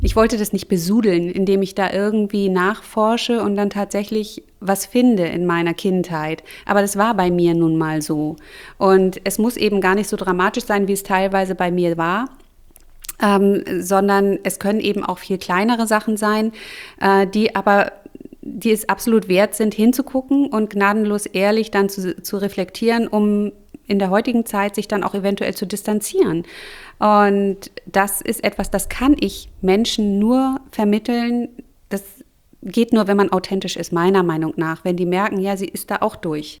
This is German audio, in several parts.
Ich wollte das nicht besudeln, indem ich da irgendwie nachforsche und dann tatsächlich was finde in meiner Kindheit. Aber das war bei mir nun mal so. Und es muss eben gar nicht so dramatisch sein, wie es teilweise bei mir war. Sondern es können eben auch viel kleinere Sachen sein, die es absolut wert sind, hinzugucken und gnadenlos ehrlich dann zu reflektieren, um in der heutigen Zeit sich dann auch eventuell zu distanzieren. Und das ist etwas, das kann ich Menschen nur vermitteln. Das geht nur, wenn man authentisch ist, meiner Meinung nach. Wenn die merken, ja, sie ist da auch durch.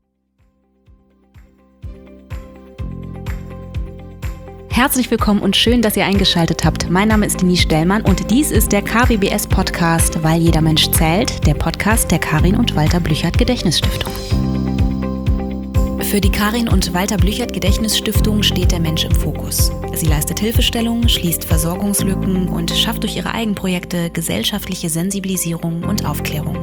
Herzlich willkommen und schön, dass ihr eingeschaltet habt. Mein Name ist Denise Stellmann und dies ist der KWBS-Podcast, weil jeder Mensch zählt, der Podcast der Karin und Walter Blüchert Gedächtnisstiftung. Für die Karin und Walter Blüchert Gedächtnisstiftung steht der Mensch im Fokus. Sie leistet Hilfestellung, schließt Versorgungslücken und schafft durch ihre Eigenprojekte gesellschaftliche Sensibilisierung und Aufklärung.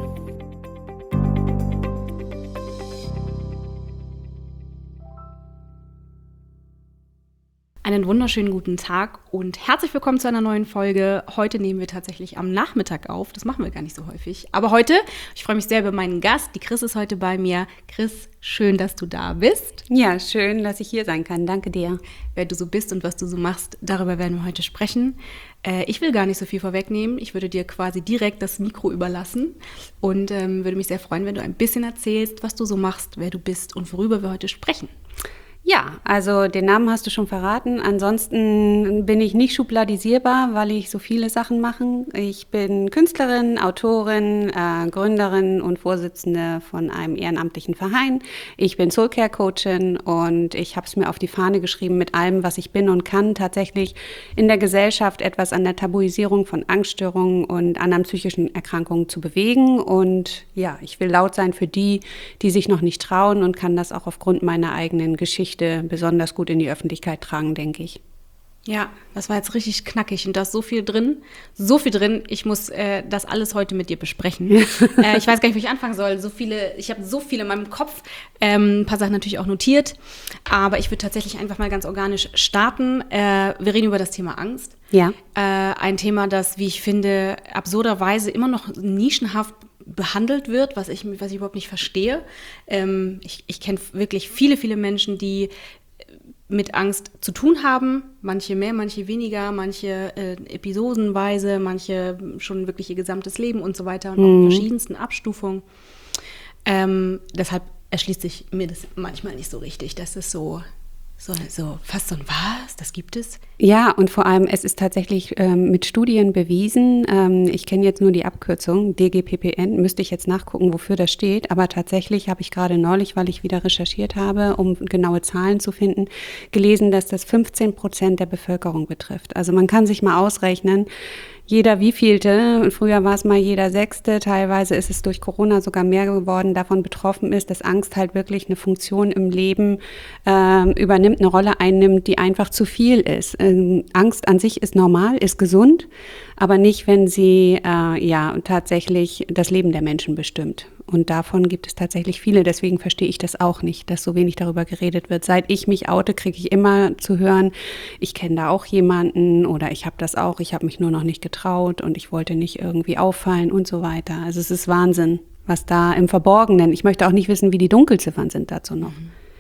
Einen wunderschönen guten Tag und herzlich willkommen zu einer neuen Folge. Heute nehmen wir tatsächlich am Nachmittag auf. Das machen wir gar nicht so häufig. Aber heute, ich freue mich sehr über meinen Gast. Die Chris ist heute bei mir. Chris, schön, dass du da bist. Ja, schön, dass ich hier sein kann. Danke dir. Wer du so bist und was du so machst, darüber werden wir heute sprechen. Ich will gar nicht so viel vorwegnehmen. Ich würde dir quasi direkt das Mikro überlassen und würde mich sehr freuen, wenn du ein bisschen erzählst, was du so machst, wer du bist und worüber wir heute sprechen. Ja, also den Namen hast du schon verraten. Ansonsten bin ich nicht schubladisierbar, weil ich so viele Sachen mache. Ich bin Künstlerin, Autorin, Gründerin und Vorsitzende von einem ehrenamtlichen Verein. Ich bin Soulcare-Coachin und ich habe es mir auf die Fahne geschrieben, mit allem, was ich bin und kann, tatsächlich in der Gesellschaft etwas an der Tabuisierung von Angststörungen und anderen psychischen Erkrankungen zu bewegen. Und ja, ich will laut sein für die, die sich noch nicht trauen und kann das auch aufgrund meiner eigenen Geschichte besonders gut in die Öffentlichkeit tragen, denke ich. Ja, das war jetzt richtig knackig und da ist so viel drin. Ich muss das alles heute mit dir besprechen. Ich weiß gar nicht, wo ich anfangen soll. Ich habe so viele in meinem Kopf, ein paar Sachen natürlich auch notiert, aber ich würde tatsächlich einfach mal ganz organisch starten. Wir reden über das Thema Angst. Ja. Ein Thema, das, wie ich finde, absurderweise immer noch nischenhaft behandelt wird, was ich überhaupt nicht verstehe. Ich kenne wirklich viele Menschen, die mit Angst zu tun haben, manche mehr, manche weniger, manche episodenweise, manche schon wirklich ihr gesamtes Leben und so weiter und auch in verschiedensten Abstufungen. Deshalb erschließt sich mir das manchmal nicht so richtig, dass es so fast so ein Was, das gibt es? Ja, und vor allem, es ist tatsächlich mit Studien bewiesen, ich kenne jetzt nur die Abkürzung, DGPPN, müsste ich jetzt nachgucken, wofür das steht, aber tatsächlich habe ich gerade neulich, weil ich wieder recherchiert habe, um genaue Zahlen zu finden, gelesen, dass das 15% der Bevölkerung betrifft. Also man kann sich mal ausrechnen, jeder wievielte, früher war es mal jeder Sechste, teilweise ist es durch Corona sogar mehr geworden, davon betroffen ist, dass Angst halt wirklich eine Funktion im Leben übernimmt, eine Rolle einnimmt, die einfach zu viel ist. Angst an sich ist normal, ist gesund, aber nicht, wenn sie tatsächlich das Leben der Menschen bestimmt. Und davon gibt es tatsächlich viele, deswegen verstehe ich das auch nicht, dass so wenig darüber geredet wird. Seit ich mich oute, kriege ich immer zu hören, ich kenne da auch jemanden oder ich habe das auch, ich habe mich nur noch nicht getraut und ich wollte nicht irgendwie auffallen und so weiter. Also es ist Wahnsinn, was da im Verborgenen, ich möchte auch nicht wissen, wie die Dunkelziffern sind dazu noch.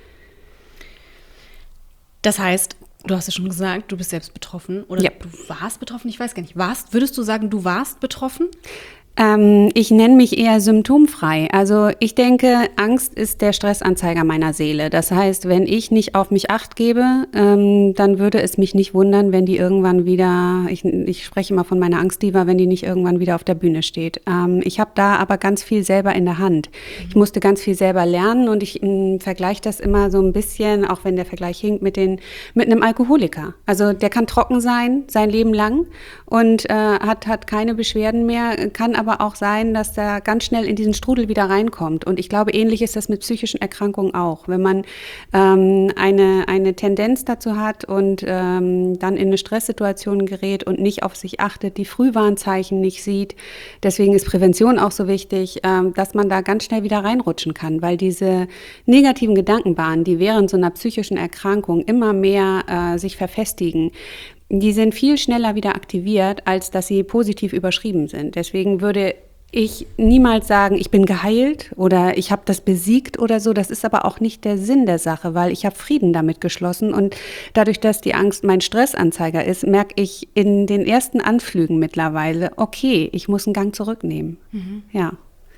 Das heißt, du hast ja schon gesagt, du bist selbst betroffen oder ja. Du warst betroffen, ich weiß gar nicht. Würdest du sagen, du warst betroffen? Ich nenne mich eher symptomfrei. Also ich denke, Angst ist der Stressanzeiger meiner Seele. Das heißt, wenn ich nicht auf mich Acht gebe, dann würde es mich nicht wundern, wenn die irgendwann wieder, ich spreche immer von meiner Angstdiva, wenn die nicht irgendwann wieder auf der Bühne steht. Ich habe da aber ganz viel selber in der Hand. Ich musste ganz viel selber lernen und ich vergleiche das immer so ein bisschen, auch wenn der Vergleich hinkt, mit einem Alkoholiker. Also der kann trocken sein Leben lang und hat keine Beschwerden mehr, kann aber auch sein, dass der ganz schnell in diesen Strudel wieder reinkommt. Und ich glaube, ähnlich ist das mit psychischen Erkrankungen auch. Wenn man eine Tendenz dazu hat und dann in eine Stresssituation gerät und nicht auf sich achtet, die Frühwarnzeichen nicht sieht, deswegen ist Prävention auch so wichtig, dass man da ganz schnell wieder reinrutschen kann, weil diese negativen Gedankenbahnen, die während so einer psychischen Erkrankung immer mehr sich verfestigen, die sind viel schneller wieder aktiviert, als dass sie positiv überschrieben sind. Deswegen würde ich niemals sagen, ich bin geheilt oder ich habe das besiegt oder so. Das ist aber auch nicht der Sinn der Sache, weil ich habe Frieden damit geschlossen. Und dadurch, dass die Angst mein Stressanzeiger ist, merke ich in den ersten Anflügen mittlerweile, okay, ich muss einen Gang zurücknehmen. Ja.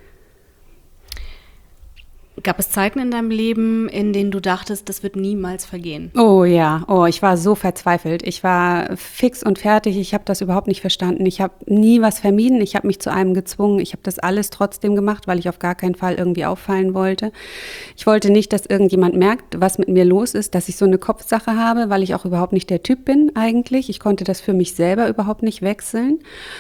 Gab es Zeiten in deinem Leben, in denen du dachtest, das wird niemals vergehen? Oh ja, ich war so verzweifelt. Ich war fix und fertig. Ich habe das überhaupt nicht verstanden. Ich habe nie was vermieden. Ich habe mich zu einem gezwungen. Ich habe das alles trotzdem gemacht, weil ich auf gar keinen Fall irgendwie auffallen wollte. Ich wollte nicht, dass irgendjemand merkt, was mit mir los ist, dass ich so eine Kopfsache habe, weil ich auch überhaupt nicht der Typ bin eigentlich. Ich konnte das für mich selber überhaupt nicht wechseln.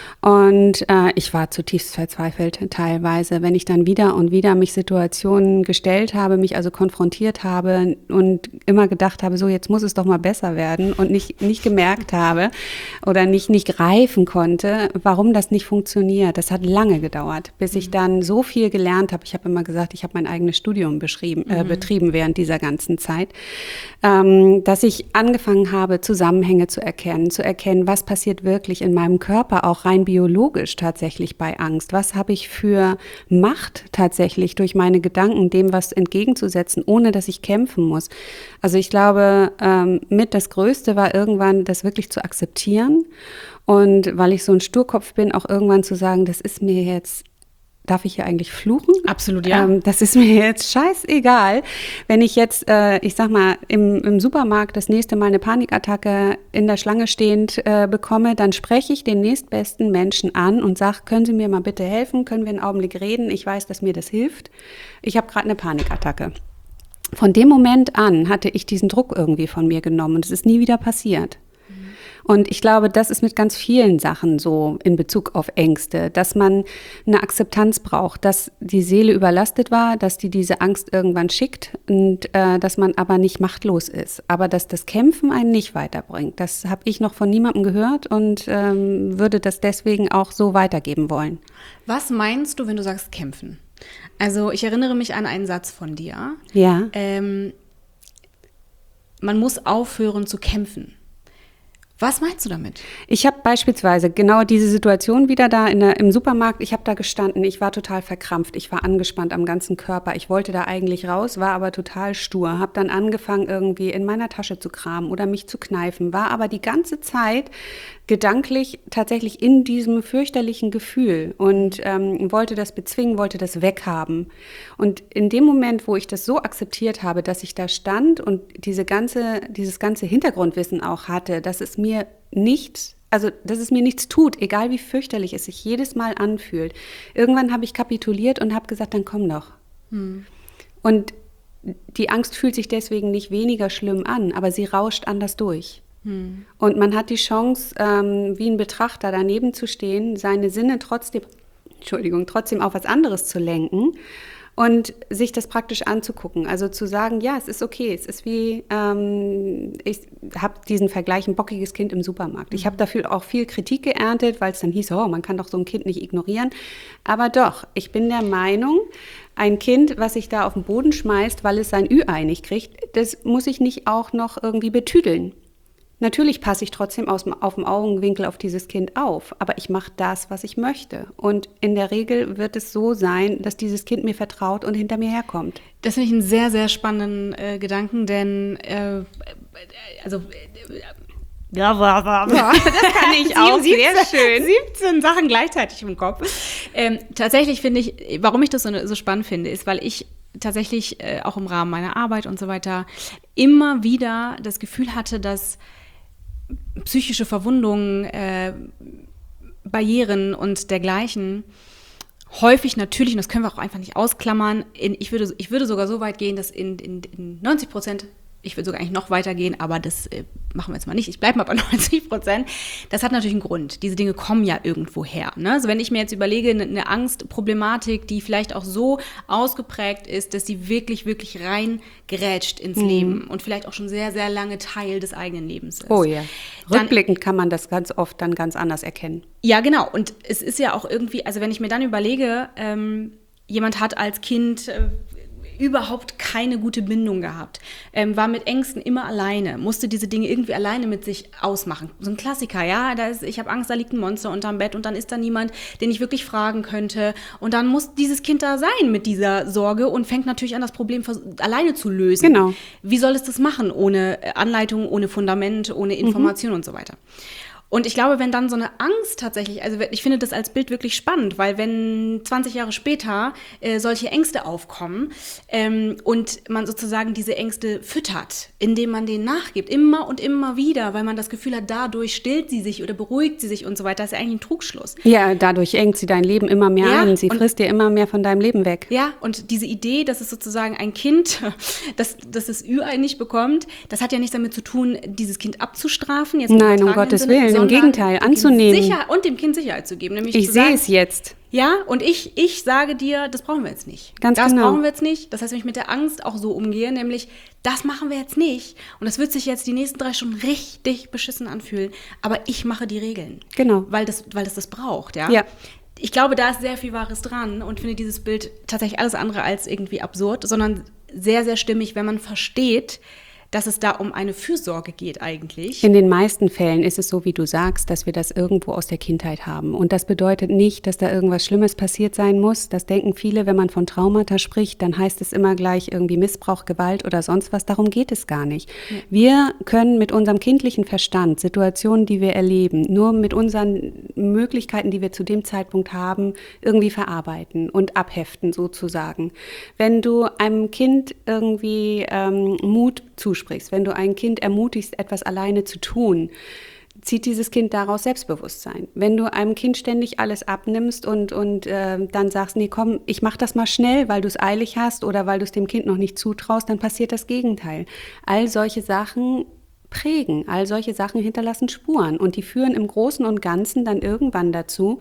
Und ich war zutiefst verzweifelt teilweise, wenn ich dann wieder und wieder mich Situationen gestellt habe, mich also konfrontiert habe und immer gedacht habe, so jetzt muss es doch mal besser werden und nicht gemerkt habe oder nicht greifen konnte, warum das nicht funktioniert. Das hat lange gedauert, bis ich dann so viel gelernt habe. Ich habe immer gesagt, ich habe mein eigenes Studium betrieben während dieser ganzen Zeit, dass ich angefangen habe, Zusammenhänge zu erkennen, was passiert wirklich in meinem Körper, auch rein biologisch tatsächlich bei Angst. Was habe ich für Macht tatsächlich durch meine Gedanken, dem was entgegenzusetzen, ohne dass ich kämpfen muss. Also ich glaube, mit das Größte war irgendwann, das wirklich zu akzeptieren und weil ich so ein Sturkopf bin, auch irgendwann zu sagen, das ist mir jetzt, darf ich hier eigentlich fluchen? Absolut, ja. Das ist mir jetzt scheißegal. Wenn ich jetzt, ich sag mal, im Supermarkt das nächste Mal eine Panikattacke in der Schlange stehend bekomme, dann spreche ich den nächstbesten Menschen an und sage, können Sie mir mal bitte helfen? Können wir einen Augenblick reden? Ich weiß, dass mir das hilft. Ich habe gerade eine Panikattacke. Von dem Moment an hatte ich diesen Druck irgendwie von mir genommen und es ist nie wieder passiert. Und ich glaube, das ist mit ganz vielen Sachen so in Bezug auf Ängste, dass man eine Akzeptanz braucht, dass die Seele überlastet war, dass die diese Angst irgendwann schickt und dass man aber nicht machtlos ist. Aber dass das Kämpfen einen nicht weiterbringt, das habe ich noch von niemandem gehört und würde das deswegen auch so weitergeben wollen. Was meinst du, wenn du sagst kämpfen? Also ich erinnere mich an einen Satz von dir. Ja. Man muss aufhören zu kämpfen. Was meinst du damit? Ich habe beispielsweise genau diese Situation wieder da im Supermarkt. Ich habe da gestanden, ich war total verkrampft, ich war angespannt am ganzen Körper. Ich wollte da eigentlich raus, war aber total stur. Habe dann angefangen, irgendwie in meiner Tasche zu kramen oder mich zu kneifen, war aber die ganze Zeit gedanklich tatsächlich in diesem fürchterlichen Gefühl und wollte das bezwingen, wollte das weghaben. Und in dem Moment, wo ich das so akzeptiert habe, dass ich da stand und dieses ganze Hintergrundwissen auch hatte, dass es mir nichts tut, egal wie fürchterlich es sich jedes Mal anfühlt. Irgendwann habe ich kapituliert und habe gesagt, dann komm doch. Und die Angst fühlt sich deswegen nicht weniger schlimm an, aber sie rauscht anders durch. Und man hat die Chance, wie ein Betrachter daneben zu stehen, seine Sinne trotzdem auf was anderes zu lenken und sich das praktisch anzugucken. Also zu sagen, ja, es ist okay. Es ist wie, ich habe diesen Vergleich, ein bockiges Kind im Supermarkt. Ich habe dafür auch viel Kritik geerntet, weil es dann hieß, oh, man kann doch so ein Kind nicht ignorieren. Aber doch, ich bin der Meinung, ein Kind, was sich da auf den Boden schmeißt, weil es sein Ü-Ei nicht kriegt, das muss ich nicht auch noch irgendwie betüdeln. Natürlich passe ich trotzdem auf dem Augenwinkel auf dieses Kind auf, aber ich mache das, was ich möchte. Und in der Regel wird es so sein, dass dieses Kind mir vertraut und hinter mir herkommt. Das finde ich einen sehr, sehr spannenden Gedanken, denn das kann ich auch. 17, sehr schön. 17 Sachen gleichzeitig im Kopf. Tatsächlich finde ich, warum ich das so spannend finde, ist, weil ich tatsächlich auch im Rahmen meiner Arbeit und so weiter immer wieder das Gefühl hatte, dass psychische Verwundungen, Barrieren und dergleichen häufig natürlich, und das können wir auch einfach nicht ausklammern, ich würde sogar so weit gehen, dass in 90%, ich würde sogar eigentlich noch weiter gehen, aber das machen wir jetzt mal nicht, ich bleibe mal bei 90%, das hat natürlich einen Grund. Diese Dinge kommen ja irgendwo her. Ne? Also wenn ich mir jetzt überlege, eine Angstproblematik, die vielleicht auch so ausgeprägt ist, dass sie wirklich, wirklich reingerätscht ins Leben und vielleicht auch schon sehr, sehr lange Teil des eigenen Lebens ist. Oh ja. Rückblickend kann man das ganz oft dann ganz anders erkennen. Ja, genau. Und es ist ja auch irgendwie, also wenn ich mir dann überlege, jemand hat als Kind überhaupt keine gute Bindung gehabt, war mit Ängsten immer alleine, musste diese Dinge irgendwie alleine mit sich ausmachen. So ein Klassiker, ja, ich habe Angst, da liegt ein Monster unterm Bett und dann ist da niemand, den ich wirklich fragen könnte. Und dann muss dieses Kind da sein mit dieser Sorge und fängt natürlich an, das Problem alleine zu lösen. Genau. Wie soll es das machen, ohne Anleitung, ohne Fundament, ohne Information und so weiter? Und ich glaube, wenn dann so eine Angst tatsächlich, also ich finde das als Bild wirklich spannend, weil wenn 20 Jahre später solche Ängste aufkommen und man sozusagen diese Ängste füttert, indem man denen nachgibt, immer und immer wieder, weil man das Gefühl hat, dadurch stillt sie sich oder beruhigt sie sich und so weiter, das ist ja eigentlich ein Trugschluss. Ja, dadurch engt sie dein Leben immer mehr an, sie frisst dir immer mehr von deinem Leben weg. Ja, und diese Idee, dass es sozusagen ein Kind, dass das Ü-Ei nicht bekommt, das hat ja nichts damit zu tun, dieses Kind abzustrafen. Jetzt nein, um Gottes Willen. Im Gegenteil, anzunehmen. Und dem Kind Sicherheit zu geben. Nämlich ich sehe es jetzt. Ja, und ich sage dir, das brauchen wir jetzt nicht. Ganz genau. Das brauchen wir jetzt nicht. Das heißt, wenn ich mit der Angst auch so umgehe, nämlich, das machen wir jetzt nicht. Und das wird sich jetzt die nächsten 3 Stunden richtig beschissen anfühlen. Aber ich mache die Regeln. Genau. Weil das braucht, ja. Ja. Ich glaube, da ist sehr viel Wahres dran und finde dieses Bild tatsächlich alles andere als irgendwie absurd, sondern sehr, sehr stimmig, wenn man versteht, dass es da um eine Fürsorge geht eigentlich. In den meisten Fällen ist es so, wie du sagst, dass wir das irgendwo aus der Kindheit haben. Und das bedeutet nicht, dass da irgendwas Schlimmes passiert sein muss. Das denken viele, wenn man von Traumata spricht, dann heißt es immer gleich irgendwie Missbrauch, Gewalt oder sonst was. Darum geht es gar nicht. Ja. Wir können mit unserem kindlichen Verstand Situationen, die wir erleben, nur mit unseren Möglichkeiten, die wir zu dem Zeitpunkt haben, irgendwie verarbeiten und abheften sozusagen. Wenn du einem Kind irgendwie Mut zusprichst, wenn du ein Kind ermutigst, etwas alleine zu tun, zieht dieses Kind daraus Selbstbewusstsein. Wenn du einem Kind ständig alles abnimmst und dann sagst, nee, komm, ich mach das mal schnell, weil du es eilig hast oder weil du es dem Kind noch nicht zutraust, dann passiert das Gegenteil. All solche Sachen prägen, all solche Sachen hinterlassen Spuren und die führen im Großen und Ganzen dann irgendwann dazu,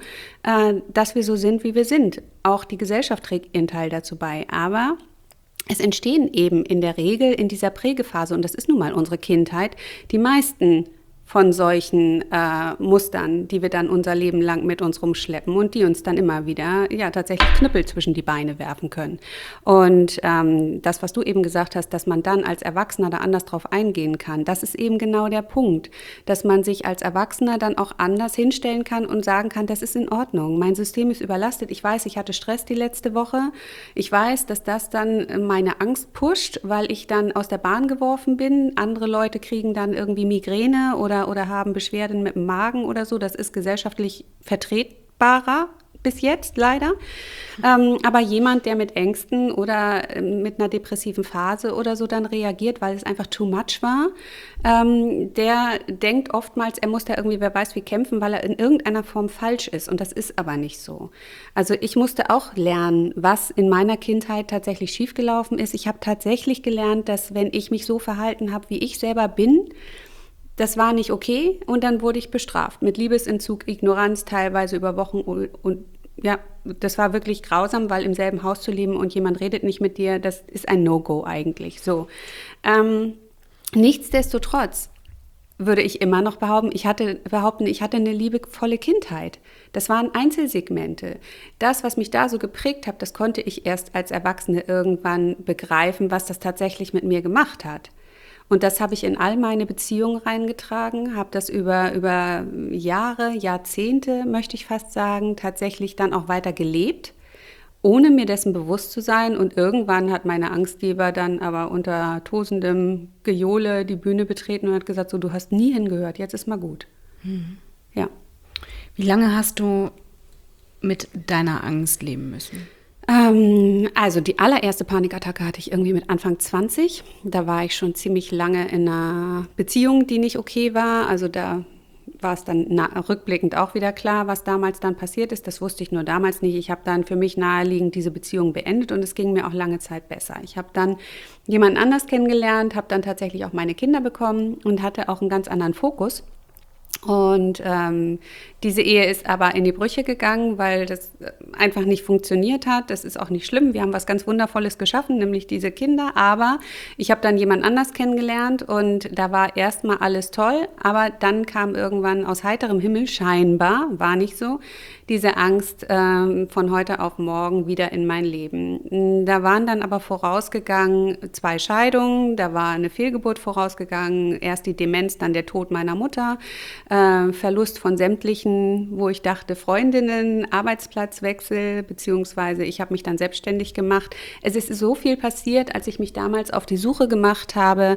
dass wir so sind, wie wir sind. Auch die Gesellschaft trägt ihren Teil dazu bei, aber es entstehen eben in der Regel in dieser Prägephase, und das ist nun mal unsere Kindheit, die meisten von solchen Mustern, die wir dann unser Leben lang mit uns rumschleppen und die uns dann immer wieder tatsächlich Knüppel zwischen die Beine werfen können. Und das, was du eben gesagt hast, dass man dann als Erwachsener da anders drauf eingehen kann, das ist eben genau der Punkt, dass man sich als Erwachsener dann auch anders hinstellen kann und sagen kann, das ist in Ordnung, mein System ist überlastet, ich weiß, ich hatte Stress die letzte Woche, ich weiß, dass das dann meine Angst pusht, weil ich dann aus der Bahn geworfen bin, andere Leute kriegen dann irgendwie Migräne oder haben Beschwerden mit dem Magen oder so. Das ist gesellschaftlich vertretbarer bis jetzt leider. Aber jemand, der mit Ängsten oder mit einer depressiven Phase oder so dann reagiert, weil es einfach too much war, der denkt oftmals, er muss da irgendwie, wer weiß wie, kämpfen, weil er in irgendeiner Form falsch ist. Und das ist aber nicht so. Also ich musste auch lernen, was in meiner Kindheit tatsächlich schiefgelaufen ist. Ich habe tatsächlich gelernt, dass wenn ich mich so verhalten habe, wie ich selber bin, das war nicht okay und dann wurde ich bestraft mit Liebesentzug, Ignoranz, teilweise über Wochen und ja, das war wirklich grausam, weil im selben Haus zu leben und jemand redet nicht mit dir, das ist ein No-Go eigentlich. So, nichtsdestotrotz würde ich immer noch behaupten, ich hatte eine liebevolle Kindheit. Das waren Einzelsegmente. Das, was mich da so geprägt hat, das konnte ich erst als Erwachsene irgendwann begreifen, was das tatsächlich mit mir gemacht hat. Und das habe ich in all meine Beziehungen reingetragen, habe das über Jahre, Jahrzehnte, möchte ich fast sagen, tatsächlich dann auch weiter gelebt, ohne mir dessen bewusst zu sein. Und irgendwann hat meine Angstgeber dann aber unter tosendem Gejohle die Bühne betreten und hat gesagt, so, du hast nie hingehört, jetzt ist mal gut. Mhm. Ja. Wie lange hast du mit deiner Angst leben müssen? Also die allererste Panikattacke hatte ich irgendwie mit Anfang 20. Da war ich schon ziemlich lange in einer Beziehung, die nicht okay war. Also da war es dann rückblickend auch wieder klar, was damals dann passiert ist. Das wusste ich nur damals nicht. Ich habe dann für mich naheliegend diese Beziehung beendet und es ging mir auch lange Zeit besser. Ich habe dann jemanden anders kennengelernt, habe dann tatsächlich auch meine Kinder bekommen und hatte auch einen ganz anderen Fokus. Und diese Ehe ist aber in die Brüche gegangen, weil das einfach nicht funktioniert hat. Das ist auch nicht schlimm. Wir haben was ganz Wundervolles geschaffen, nämlich diese Kinder. Aber ich habe dann jemand anders kennengelernt und da war erstmal alles toll. Aber dann kam irgendwann aus heiterem Himmel, scheinbar, war nicht so, diese Angst von heute auf morgen wieder in mein Leben. Da waren dann aber vorausgegangen 2 Scheidungen, da war eine Fehlgeburt vorausgegangen, erst die Demenz, dann der Tod meiner Mutter, Verlust von sämtlichen, wo ich dachte, Freundinnen, Arbeitsplatzwechsel, beziehungsweise ich habe mich dann selbstständig gemacht. Es ist so viel passiert, als ich mich damals auf die Suche gemacht habe,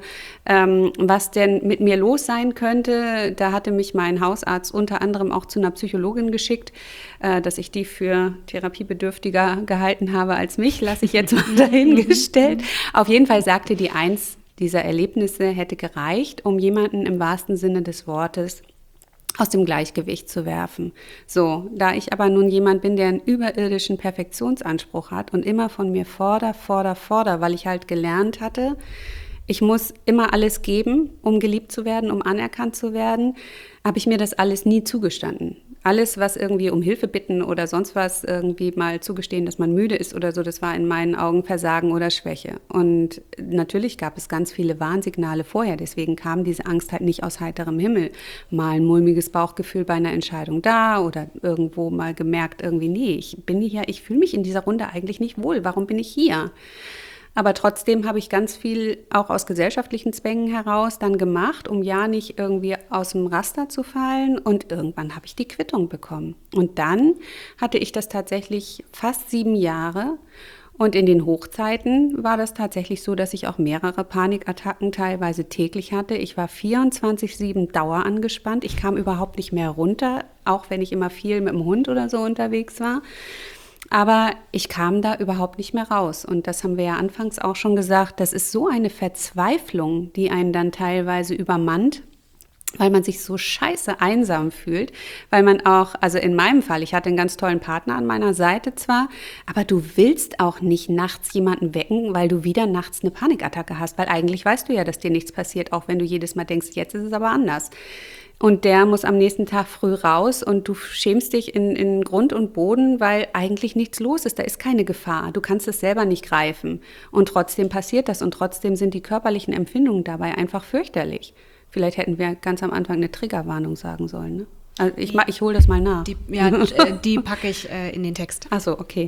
was denn mit mir los sein könnte. Da hatte mich mein Hausarzt unter anderem auch zu einer Psychologin geschickt, dass ich die für therapiebedürftiger gehalten habe als mich, lasse ich jetzt mal dahingestellt. Auf jeden Fall sagte die, eins dieser Erlebnisse hätte gereicht, um jemanden im wahrsten Sinne des Wortes aus dem Gleichgewicht zu werfen. So, da ich aber nun jemand bin, der einen überirdischen Perfektionsanspruch hat und immer von mir fordere, weil ich halt gelernt hatte, ich muss immer alles geben, um geliebt zu werden, um anerkannt zu werden, habe ich mir das alles nie zugestanden. Alles, was irgendwie um Hilfe bitten oder sonst was irgendwie mal zugestehen, dass man müde ist oder so, das war in meinen Augen Versagen oder Schwäche. Und natürlich gab es ganz viele Warnsignale vorher, deswegen kam diese Angst halt nicht aus heiterem Himmel. Mal ein mulmiges Bauchgefühl bei einer Entscheidung da oder irgendwo mal gemerkt, irgendwie, nee, ich fühle mich in dieser Runde eigentlich nicht wohl, warum bin ich hier? Aber trotzdem habe ich ganz viel auch aus gesellschaftlichen Zwängen heraus dann gemacht, um ja nicht irgendwie aus dem Raster zu fallen. Und irgendwann habe ich die Quittung bekommen. Und dann hatte ich das tatsächlich fast 7 Jahre. Und in den Hochzeiten war das tatsächlich so, dass ich auch mehrere Panikattacken teilweise täglich hatte. Ich war 24/7 Dauer angespannt. Ich kam überhaupt nicht mehr runter, auch wenn ich immer viel mit dem Hund oder so unterwegs war. Aber ich kam da überhaupt nicht mehr raus. Und das haben wir ja anfangs auch schon gesagt, das ist so eine Verzweiflung, die einen dann teilweise übermannt, weil man sich so scheiße einsam fühlt, weil man auch, also in meinem Fall, ich hatte einen ganz tollen Partner an meiner Seite zwar, aber du willst auch nicht nachts jemanden wecken, weil du wieder nachts eine Panikattacke hast, weil eigentlich weißt du ja, dass dir nichts passiert, auch wenn du jedes Mal denkst, jetzt ist es aber anders. Und der muss am nächsten Tag früh raus und du schämst dich in Grund und Boden, weil eigentlich nichts los ist. Da ist keine Gefahr. Du kannst es selber nicht greifen. Und trotzdem passiert das und trotzdem sind die körperlichen Empfindungen dabei einfach fürchterlich. Vielleicht hätten wir ganz am Anfang eine Triggerwarnung sagen sollen. Ne? Also ich hole das mal nach. Die packe ich in den Text. Ach so, okay.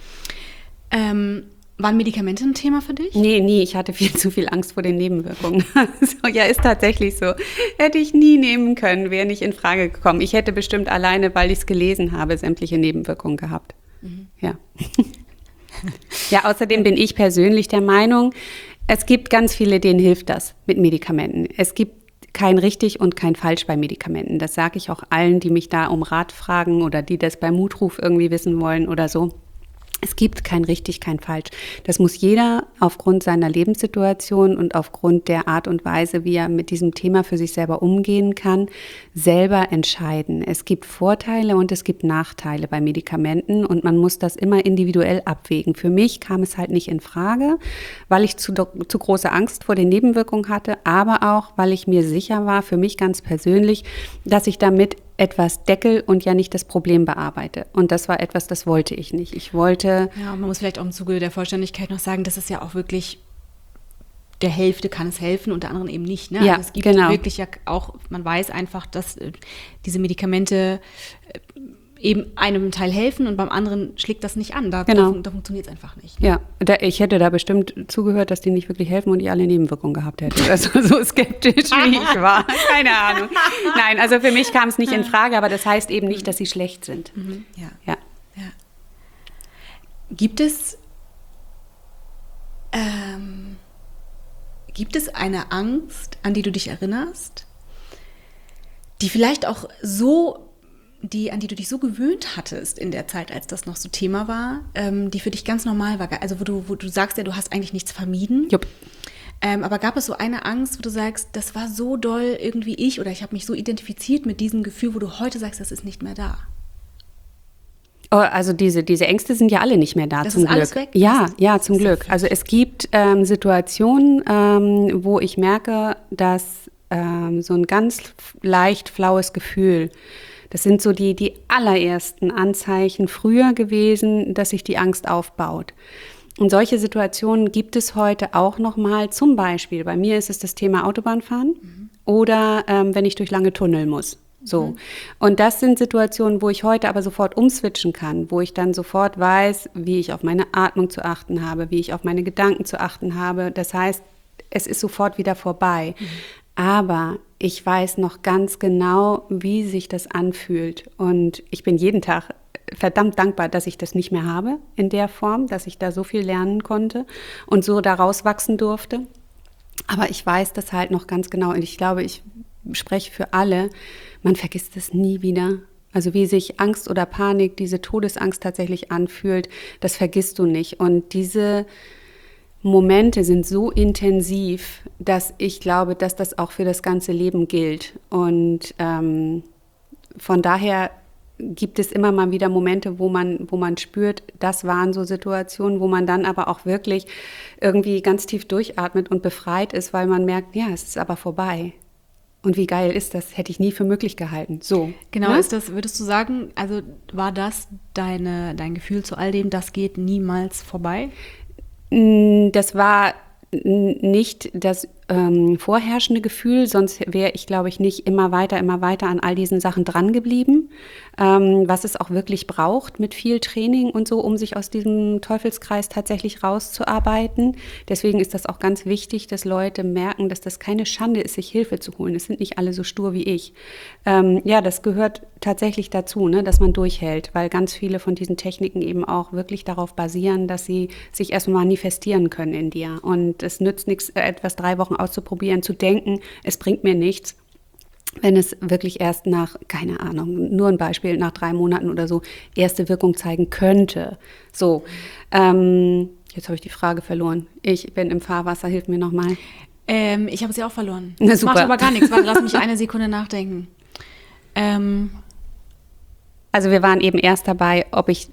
Waren Medikamente ein Thema für dich? Nee, nie. Ich hatte viel zu viel Angst vor den Nebenwirkungen. So, ja, ist tatsächlich so. Hätte ich nie nehmen können, wäre nicht in Frage gekommen. Ich hätte bestimmt alleine, weil ich es gelesen habe, sämtliche Nebenwirkungen gehabt. Mhm. Ja. Ja, außerdem bin ich persönlich der Meinung, es gibt ganz viele, denen hilft das mit Medikamenten. Es gibt kein richtig und kein falsch bei Medikamenten. Das sage ich auch allen, die mich da um Rat fragen oder die das beim Mutruf irgendwie wissen wollen oder so. Es gibt kein richtig, kein falsch. Das muss jeder aufgrund seiner Lebenssituation und aufgrund der Art und Weise, wie er mit diesem Thema für sich selber umgehen kann, selber entscheiden. Es gibt Vorteile und es gibt Nachteile bei Medikamenten und man muss das immer individuell abwägen. Für mich kam es halt nicht in Frage, weil ich zu große Angst vor den Nebenwirkungen hatte, aber auch, weil ich mir sicher war, für mich ganz persönlich, dass ich damit etwas deckel und ja nicht das Problem bearbeite. Und das war etwas, das wollte ich nicht. Ich wollte... Ja, man muss vielleicht auch im Zuge der Vollständigkeit noch sagen, dass es ja auch wirklich der Hälfte kann es helfen und der anderen eben nicht. Ne? Ja, also es gibt genau. wirklich ja auch, man weiß einfach, dass diese Medikamente eben einem Teil helfen und beim anderen schlägt das nicht an. Da funktioniert es einfach nicht. Ne? Ja, ich hätte da bestimmt zugehört, dass die nicht wirklich helfen und ich alle Nebenwirkungen gehabt hätte. Also so skeptisch, wie ich war. Keine Ahnung. Nein, also für mich kam es nicht in Frage, aber das heißt eben nicht, dass sie schlecht sind. Mhm. Ja. Gibt es eine Angst, an die du dich erinnerst, die vielleicht auch an die du dich so gewöhnt hattest in der Zeit, als das noch so Thema war, die für dich ganz normal war? Also wo du sagst ja, du hast eigentlich nichts vermieden. Jupp. Aber gab es so eine Angst, wo du sagst, das war so doll irgendwie oder ich habe mich so identifiziert mit diesem Gefühl, wo du heute sagst, das ist nicht mehr da? Oh, also diese Ängste sind ja alle nicht mehr da, das zum ist Glück. Alles weg? Ja, zum Glück. Also es gibt Situationen, wo ich merke, dass so ein ganz leicht flaues Gefühl. Das sind so die allerersten Anzeichen früher gewesen, dass sich die Angst aufbaut. Und solche Situationen gibt es heute auch nochmal. Zum Beispiel, bei mir ist es das Thema Autobahnfahren oder wenn ich durch lange Tunnel muss. So. Und das sind Situationen, wo ich heute aber sofort umswitchen kann, wo ich dann sofort weiß, wie ich auf meine Atmung zu achten habe, wie ich auf meine Gedanken zu achten habe. Das heißt, es ist sofort wieder vorbei. Aber ich weiß noch ganz genau, wie sich das anfühlt. Und ich bin jeden Tag verdammt dankbar, dass ich das nicht mehr habe in der Form, dass ich da so viel lernen konnte und so daraus wachsen durfte. Aber ich weiß das halt noch ganz genau. Und ich glaube, ich spreche für alle, man vergisst es nie wieder. Also wie sich Angst oder Panik, diese Todesangst tatsächlich anfühlt, das vergisst du nicht. Und diese Momente sind so intensiv, dass ich glaube, dass das auch für das ganze Leben gilt. Und von daher gibt es immer mal wieder Momente, wo man spürt, das waren so Situationen, wo man dann aber auch wirklich irgendwie ganz tief durchatmet und befreit ist, weil man merkt, ja, es ist aber vorbei. Und wie geil ist das? Hätte ich nie für möglich gehalten. So. Genau, ne? ist das, würdest du sagen, also war das dein Gefühl zu all dem, das geht niemals vorbei? Das war nicht das vorherrschende Gefühl, sonst wäre ich, glaube ich, nicht immer weiter an all diesen Sachen dran geblieben, was es auch wirklich braucht mit viel Training und so, um sich aus diesem Teufelskreis tatsächlich rauszuarbeiten. Deswegen ist das auch ganz wichtig, dass Leute merken, dass das keine Schande ist, sich Hilfe zu holen. Es sind nicht alle so stur wie ich. Ja, das gehört tatsächlich dazu, ne, dass man durchhält, weil ganz viele von diesen Techniken eben auch wirklich darauf basieren, dass sie sich erstmal manifestieren können in dir. Und es nützt nichts, etwas 3 Wochen auszuprobieren, zu denken, es bringt mir nichts, wenn es wirklich erst nach, keine Ahnung, nur ein Beispiel, nach 3 Monaten oder so, erste Wirkung zeigen könnte. So, jetzt habe ich die Frage verloren. Ich bin im Fahrwasser, hilf mir nochmal. Ich habe sie auch verloren. Na, das super. macht aber gar nichts, warte, lass mich eine Sekunde nachdenken. Also wir waren eben erst dabei, ob ich...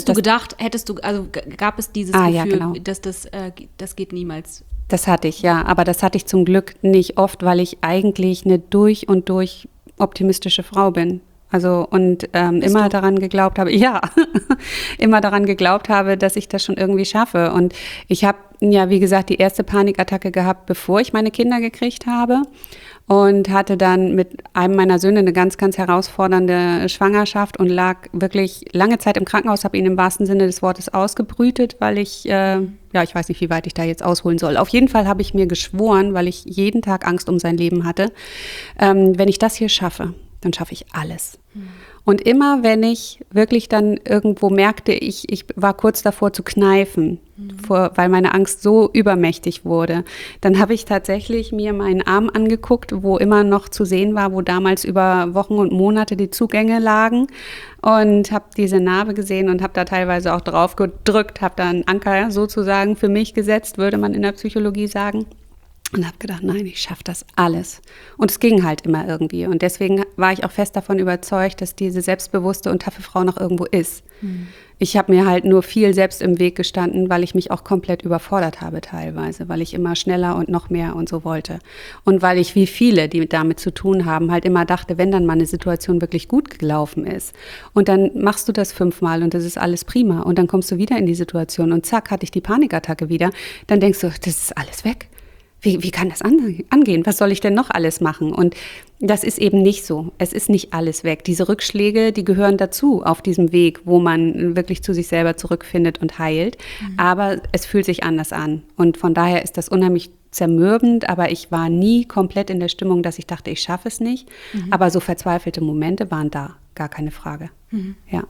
gab es dieses Gefühl, ja, genau. dass das geht niemals? Das hatte ich, ja. Aber das hatte ich zum Glück nicht oft, weil ich eigentlich eine durch und durch optimistische Frau bin. Also und immer daran geglaubt habe, ja, immer daran geglaubt habe, dass ich das schon irgendwie schaffe. Und ich habe ja, wie gesagt, die erste Panikattacke gehabt, bevor ich meine Kinder gekriegt habe. Und hatte dann mit einem meiner Söhne eine ganz, ganz herausfordernde Schwangerschaft und lag wirklich lange Zeit im Krankenhaus, habe ihn im wahrsten Sinne des Wortes ausgebrütet, weil ich, ich weiß nicht, wie weit ich da jetzt ausholen soll. Auf jeden Fall habe ich mir geschworen, weil ich jeden Tag Angst um sein Leben hatte, wenn ich das hier schaffe, dann schaffe ich alles. Und immer, wenn ich wirklich dann irgendwo merkte, ich war kurz davor zu kneifen, weil meine Angst so übermächtig wurde, dann habe ich tatsächlich mir meinen Arm angeguckt, wo immer noch zu sehen war, wo damals über Wochen und Monate die Zugänge lagen und habe diese Narbe gesehen und habe da teilweise auch drauf gedrückt, habe da einen Anker sozusagen für mich gesetzt, würde man in der Psychologie sagen. Und habe gedacht, nein, ich schaffe das alles. Und es ging halt immer irgendwie. Und deswegen war ich auch fest davon überzeugt, dass diese selbstbewusste und taffe Frau noch irgendwo ist. Ich habe mir halt nur viel selbst im Weg gestanden, weil ich mich auch komplett überfordert habe teilweise, weil ich immer schneller und noch mehr und so wollte. Und weil ich, wie viele, die damit zu tun haben, halt immer dachte, wenn dann mal eine Situation wirklich gut gelaufen ist und dann machst du das 5-mal und das ist alles prima und dann kommst du wieder in die Situation und zack, hatte ich die Panikattacke wieder, dann denkst du, das ist alles weg. Wie kann das angehen? Was soll ich denn noch alles machen? Und das ist eben nicht so. Es ist nicht alles weg. Diese Rückschläge, die gehören dazu auf diesem Weg, wo man wirklich zu sich selber zurückfindet und heilt. Aber es fühlt sich anders an. Und von daher ist das unheimlich zermürbend. Aber ich war nie komplett in der Stimmung, dass ich dachte, ich schaffe es nicht. Aber so verzweifelte Momente waren da. Gar keine Frage. Ja.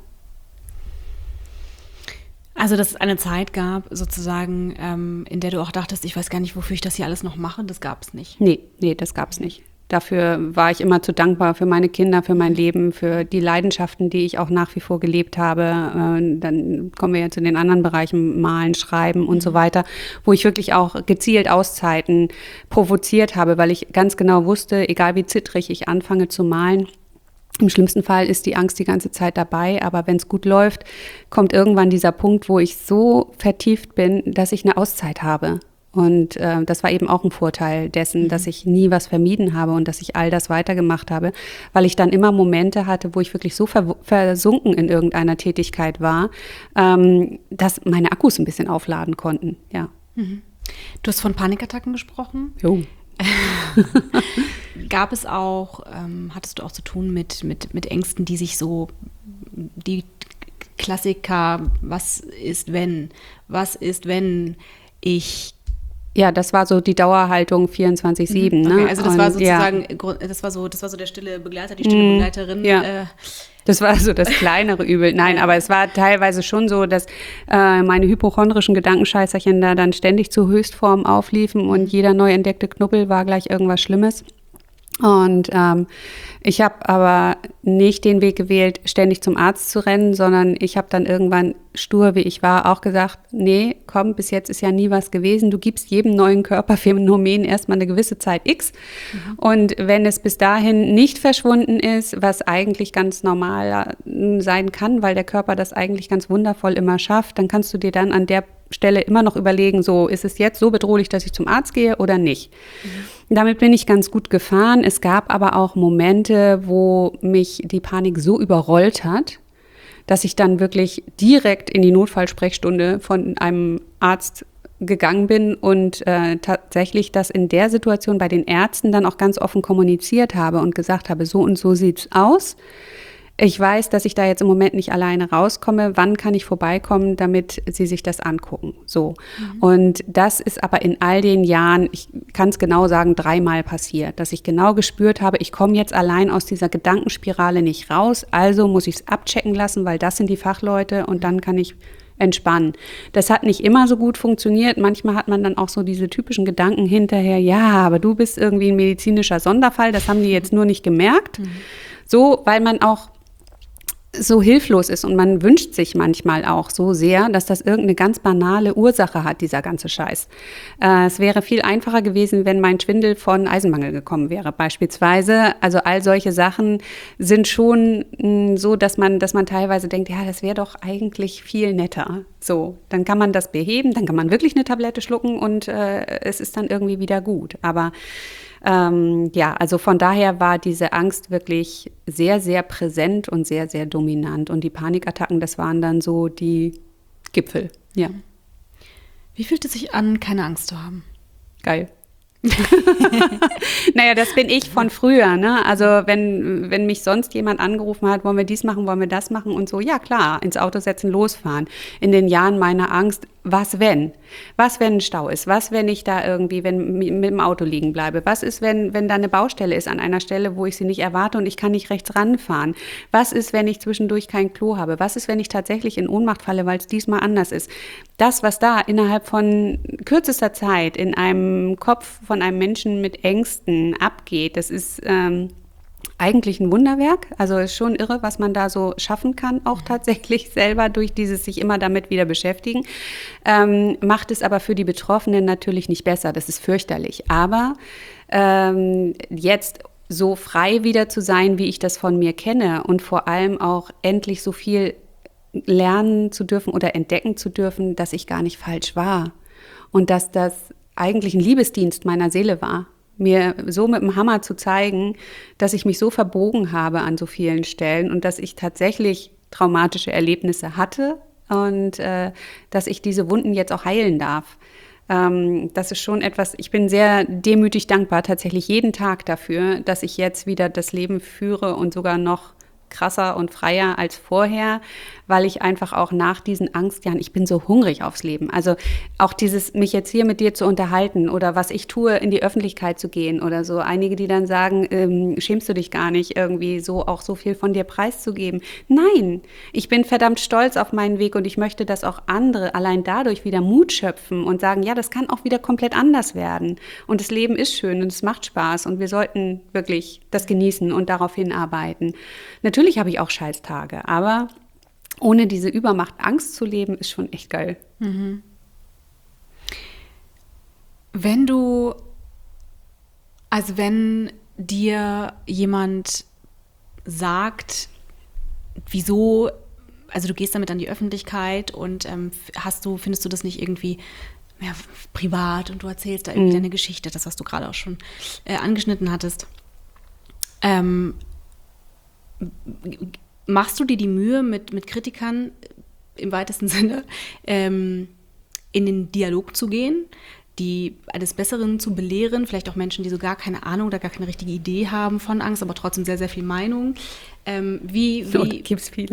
Also, dass es eine Zeit gab, sozusagen, in der du auch dachtest, ich weiß gar nicht, wofür ich das hier alles noch mache, das gab es nicht. Nee, das gab es nicht. Dafür war ich immer zu dankbar für meine Kinder, für mein Leben, für die Leidenschaften, die ich auch nach wie vor gelebt habe. Dann kommen wir ja zu den anderen Bereichen, Malen, Schreiben und so weiter, wo ich wirklich auch gezielt Auszeiten provoziert habe, weil ich ganz genau wusste, egal wie zittrig ich anfange zu malen, im schlimmsten Fall ist die Angst die ganze Zeit dabei, aber wenn es gut läuft, kommt irgendwann dieser Punkt, wo ich so vertieft bin, dass ich eine Auszeit habe. Und das war eben auch ein Vorteil dessen, dass ich nie was vermieden habe und dass ich all das weitergemacht habe, weil ich dann immer Momente hatte, wo ich wirklich so versunken in irgendeiner Tätigkeit war, dass meine Akkus ein bisschen aufladen konnten, ja. Du hast von Panikattacken gesprochen. Jo. Gab es auch, hattest du auch zu tun mit Ängsten, die sich so, die Klassiker, was ist, wenn ich... Ja, das war so die Dauerhaltung 24/7. Okay, ne? also das war sozusagen, das war so der stille Begleiter, die stille Begleiterin. Ja. Das war so das kleinere Übel. Nein, aber es war teilweise schon so, dass meine hypochondrischen Gedankenscheißerchen da dann ständig zu Höchstform aufliefen und jeder neu entdeckte Knubbel war gleich irgendwas Schlimmes. Und ich habe aber nicht den Weg gewählt, ständig zum Arzt zu rennen, sondern ich habe dann irgendwann, stur wie ich war, auch gesagt, nee, komm, bis jetzt ist ja nie was gewesen. Du gibst jedem neuen Körperphänomen erstmal eine gewisse Zeit X. Und wenn es bis dahin nicht verschwunden ist, was eigentlich ganz normal sein kann, weil der Körper das eigentlich ganz wundervoll immer schafft, dann kannst du dir dann an der Stelle immer noch überlegen, so ist es jetzt so bedrohlich, dass ich zum Arzt gehe oder nicht. Damit bin ich ganz gut gefahren. Es gab aber auch Momente, wo mich die Panik so überrollt hat, dass ich dann wirklich direkt in die Notfallsprechstunde von einem Arzt gegangen bin und tatsächlich das in der Situation bei den Ärzten dann auch ganz offen kommuniziert habe und gesagt habe, so und so sieht's aus. Ich weiß, dass ich da jetzt im Moment nicht alleine rauskomme. Wann kann ich vorbeikommen, damit Sie sich das angucken? So. Und das ist aber in all den Jahren, ich kann es genau sagen, 3-mal passiert, dass ich genau gespürt habe, ich komme jetzt allein aus dieser Gedankenspirale nicht raus, also muss ich es abchecken lassen, weil das sind die Fachleute und dann kann ich entspannen. Das hat nicht immer so gut funktioniert. Manchmal hat man dann auch so diese typischen Gedanken hinterher, ja, aber du bist irgendwie ein medizinischer Sonderfall, das haben die jetzt nur nicht gemerkt. So, weil man auch so hilflos ist und man wünscht sich manchmal auch so sehr, dass das irgendeine ganz banale Ursache hat, dieser ganze Scheiß. Es wäre viel einfacher gewesen, wenn mein Schwindel von Eisenmangel gekommen wäre, beispielsweise. Also all solche Sachen sind schon so, dass man teilweise denkt, ja, das wäre doch eigentlich viel netter. So, dann kann man das beheben, dann kann man wirklich eine Tablette schlucken und es ist dann irgendwie wieder gut. Aber ja, also von daher war diese Angst wirklich sehr, sehr präsent und sehr, sehr dominant. Und die Panikattacken, das waren dann so die Gipfel, ja. Wie fühlt es sich an, keine Angst zu haben? Geil. Naja, das bin ich von früher, ne? Also wenn mich sonst jemand angerufen hat, wollen wir dies machen, wollen wir das machen und so, ja klar, ins Auto setzen, losfahren. In den Jahren meiner Angst, was wenn? Was, wenn ein Stau ist? Was, wenn ich da irgendwie mit dem Auto liegen bleibe? Was ist, wenn da eine Baustelle ist an einer Stelle, wo ich sie nicht erwarte und ich kann nicht rechts ranfahren? Was ist, wenn ich zwischendurch kein Klo habe? Was ist, wenn ich tatsächlich in Ohnmacht falle, weil es diesmal anders ist? Das, was da innerhalb von kürzester Zeit in einem Kopf von einem Menschen mit Ängsten abgeht, das ist eigentlich ein Wunderwerk. Also ist schon irre, was man da so schaffen kann, auch tatsächlich selber durch dieses sich immer damit wieder beschäftigen. Macht es aber für die Betroffenen natürlich nicht besser. Das ist fürchterlich. Aber jetzt so frei wieder zu sein, wie ich das von mir kenne und vor allem auch endlich so viel lernen zu dürfen oder entdecken zu dürfen, dass ich gar nicht falsch war und dass das eigentlich ein Liebesdienst meiner Seele war, mir so mit dem Hammer zu zeigen, dass ich mich so verbogen habe an so vielen Stellen und dass ich tatsächlich traumatische Erlebnisse hatte und dass ich diese Wunden jetzt auch heilen darf. Das ist schon etwas, ich bin sehr demütig dankbar, tatsächlich jeden Tag dafür, dass ich jetzt wieder das Leben führe und sogar noch krasser und freier als vorher, weil ich einfach auch nach diesen Angstjahren, ich bin so hungrig aufs Leben. Also auch dieses, mich jetzt hier mit dir zu unterhalten oder was ich tue, in die Öffentlichkeit zu gehen oder so. Einige, die dann sagen, schämst du dich gar nicht, irgendwie so auch so viel von dir preiszugeben. Nein, ich bin verdammt stolz auf meinen Weg und ich möchte, dass auch andere allein dadurch wieder Mut schöpfen und sagen, ja, das kann auch wieder komplett anders werden. Und das Leben ist schön und es macht Spaß und wir sollten wirklich das genießen und darauf hinarbeiten. Natürlich habe ich auch Scheißtage, aber ohne diese Übermacht Angst zu leben, ist schon echt geil. Mhm. Wenn dir jemand sagt, wieso, also du gehst damit an die Öffentlichkeit und findest du das nicht irgendwie ja, privat und du erzählst da irgendwie deine Geschichte, das, was du gerade auch schon angeschnitten hattest. Machst du dir die Mühe, mit Kritikern im weitesten Sinne in den Dialog zu gehen, die eines Besseren zu belehren, vielleicht auch Menschen, die so gar keine Ahnung oder gar keine richtige Idee haben von Angst, aber trotzdem sehr, sehr viel Meinung. Gibt's viele.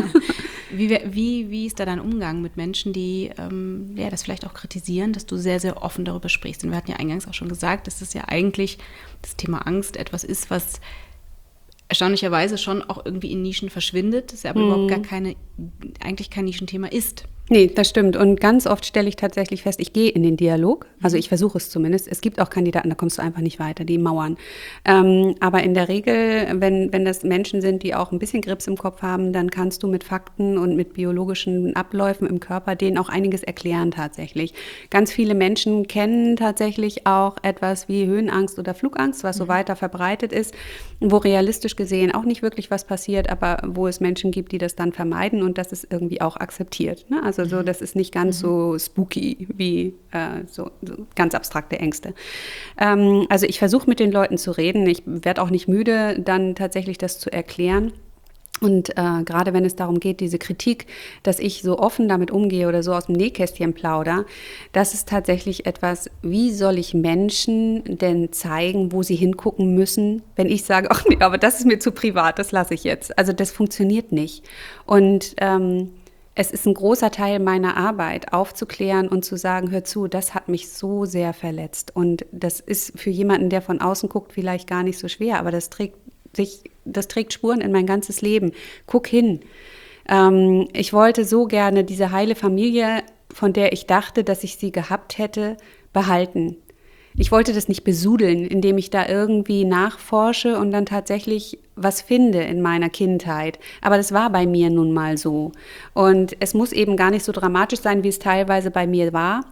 Wie ist da dein Umgang mit Menschen, die das vielleicht auch kritisieren, dass du sehr, sehr offen darüber sprichst? Und wir hatten ja eingangs auch schon gesagt, dass das ja eigentlich das Thema Angst etwas ist, was erstaunlicherweise schon auch irgendwie in Nischen verschwindet, das ja aber überhaupt eigentlich kein Nischenthema ist. Nee, das stimmt. Und ganz oft stelle ich tatsächlich fest, ich gehe in den Dialog. Also ich versuche es zumindest. Es gibt auch Kandidaten, da kommst du einfach nicht weiter, die mauern. Aber in der Regel, wenn das Menschen sind, die auch ein bisschen Grips im Kopf haben, dann kannst du mit Fakten und mit biologischen Abläufen im Körper denen auch einiges erklären tatsächlich. Ganz viele Menschen kennen tatsächlich auch etwas wie Höhenangst oder Flugangst, was so weiter verbreitet ist, wo realistisch gesehen auch nicht wirklich was passiert, aber wo es Menschen gibt, die das dann vermeiden und das ist irgendwie auch akzeptiert, ne? Also so, das ist nicht ganz so spooky wie so ganz abstrakte Ängste. Also ich versuche mit den Leuten zu reden. Ich werde auch nicht müde, dann tatsächlich das zu erklären. Und gerade wenn es darum geht, diese Kritik, dass ich so offen damit umgehe oder so aus dem Nähkästchen plauder, das ist tatsächlich etwas, wie soll ich Menschen denn zeigen, wo sie hingucken müssen, wenn ich sage, ach nee, aber das ist mir zu privat, das lasse ich jetzt. Also das funktioniert nicht. Und es ist ein großer Teil meiner Arbeit, aufzuklären und zu sagen, hör zu, das hat mich so sehr verletzt. Und das ist für jemanden, der von außen guckt, vielleicht gar nicht so schwer, aber das trägt Spuren in mein ganzes Leben. Guck hin. Ich wollte so gerne diese heile Familie, von der ich dachte, dass ich sie gehabt hätte, behalten. Ich wollte das nicht besudeln, indem ich da irgendwie nachforsche und dann tatsächlich was finde in meiner Kindheit. Aber das war bei mir nun mal so. Und es muss eben gar nicht so dramatisch sein, wie es teilweise bei mir war.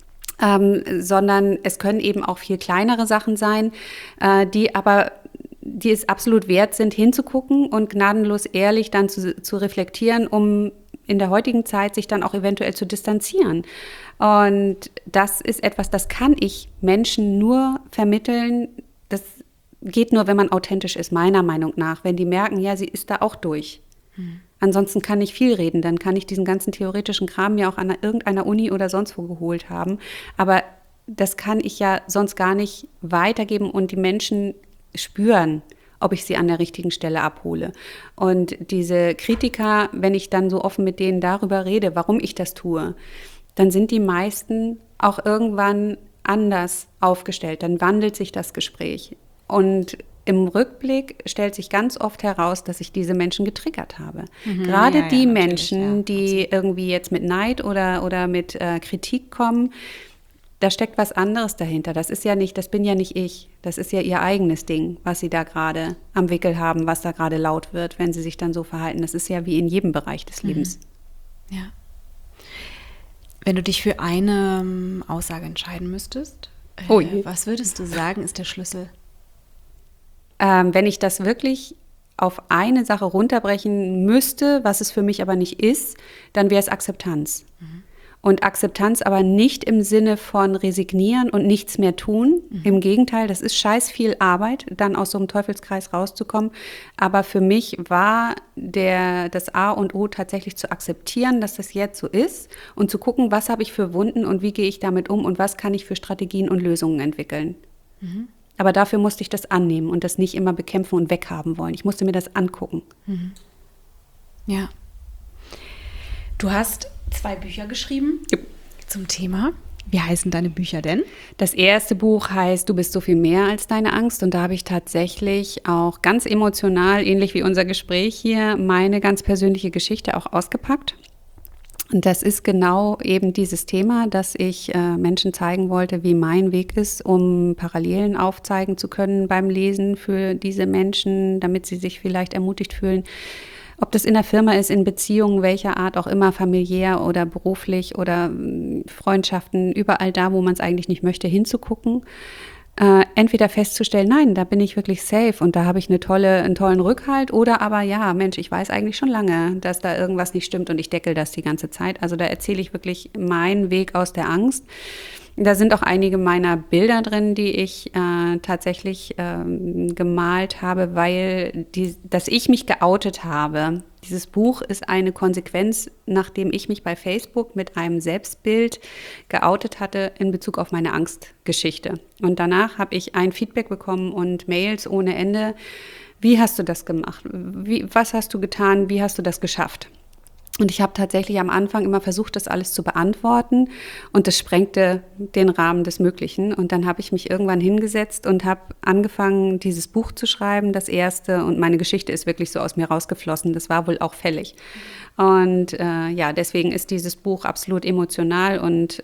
Sondern es können eben auch viel kleinere Sachen sein, die es absolut wert sind, hinzugucken und gnadenlos ehrlich dann zu reflektieren, um in der heutigen Zeit sich dann auch eventuell zu distanzieren. Und das ist etwas, das kann ich Menschen nur vermitteln. Das geht nur, wenn man authentisch ist, meiner Meinung nach. Wenn die merken, ja, sie ist da auch durch. Ansonsten kann ich viel reden. Dann kann ich diesen ganzen theoretischen Kram ja auch an irgendeiner Uni oder sonst wo geholt haben. Aber das kann ich ja sonst gar nicht weitergeben und die Menschen spüren, ob ich sie an der richtigen Stelle abhole. Und diese Kritiker, wenn ich dann so offen mit denen darüber rede, warum ich das tue, dann sind die meisten auch irgendwann anders aufgestellt. Dann wandelt sich das Gespräch. Und im Rückblick stellt sich ganz oft heraus, dass ich diese Menschen getriggert habe. Gerade die Menschen, die irgendwie jetzt mit Neid oder mit Kritik kommen, da steckt was anderes dahinter. Das bin ja nicht ich. Das ist ja ihr eigenes Ding, was sie da gerade am Wickel haben, was da gerade laut wird, wenn sie sich dann so verhalten. Das ist ja wie in jedem Bereich des Lebens. Ja. Wenn du dich für eine Aussage entscheiden müsstest, was würdest du sagen, ist der Schlüssel? Wenn ich das wirklich auf eine Sache runterbrechen müsste, was es für mich aber nicht ist, dann wäre es Akzeptanz. Und Akzeptanz aber nicht im Sinne von resignieren und nichts mehr tun. Im Gegenteil, das ist scheiß viel Arbeit, dann aus so einem Teufelskreis rauszukommen. Aber für mich war das A und O tatsächlich zu akzeptieren, dass das jetzt so ist und zu gucken, was habe ich für Wunden und wie gehe ich damit um und was kann ich für Strategien und Lösungen entwickeln. Aber dafür musste ich das annehmen und das nicht immer bekämpfen und weghaben wollen. Ich musste mir das angucken. Ja. Du hast 2 Bücher geschrieben zum Thema. Wie heißen deine Bücher denn? Das erste Buch heißt Du bist so viel mehr als deine Angst. Und da habe ich tatsächlich auch ganz emotional, ähnlich wie unser Gespräch hier, meine ganz persönliche Geschichte auch ausgepackt. Und das ist genau eben dieses Thema, dass ich Menschen zeigen wollte, wie mein Weg ist, um Parallelen aufzeigen zu können beim Lesen für diese Menschen, damit sie sich vielleicht ermutigt fühlen. Ob das in der Firma ist, in Beziehungen, welcher Art auch immer, familiär oder beruflich oder Freundschaften, überall da, wo man es eigentlich nicht möchte, hinzugucken. entweder festzustellen, nein, da bin ich wirklich safe und da habe ich einen tollen Rückhalt, oder aber, ja, Mensch, ich weiß eigentlich schon lange, dass da irgendwas nicht stimmt und ich deckel das die ganze Zeit. Also da erzähle ich wirklich meinen Weg aus der Angst. Da sind auch einige meiner Bilder drin, die ich tatsächlich gemalt habe, dass ich mich geoutet habe. Dieses Buch ist eine Konsequenz, nachdem ich mich bei Facebook mit einem Selbstbild geoutet hatte in Bezug auf meine Angstgeschichte. Und danach habe ich ein Feedback bekommen und Mails ohne Ende. Wie hast du das gemacht? Was hast du getan? Wie hast du das geschafft? Und ich habe tatsächlich am Anfang immer versucht, das alles zu beantworten, und das sprengte den Rahmen des Möglichen. Und dann habe ich mich irgendwann hingesetzt und habe angefangen, dieses Buch zu schreiben, das erste. Und meine Geschichte ist wirklich so aus mir rausgeflossen. Das war wohl auch fällig. Und ja, deswegen ist dieses Buch absolut emotional und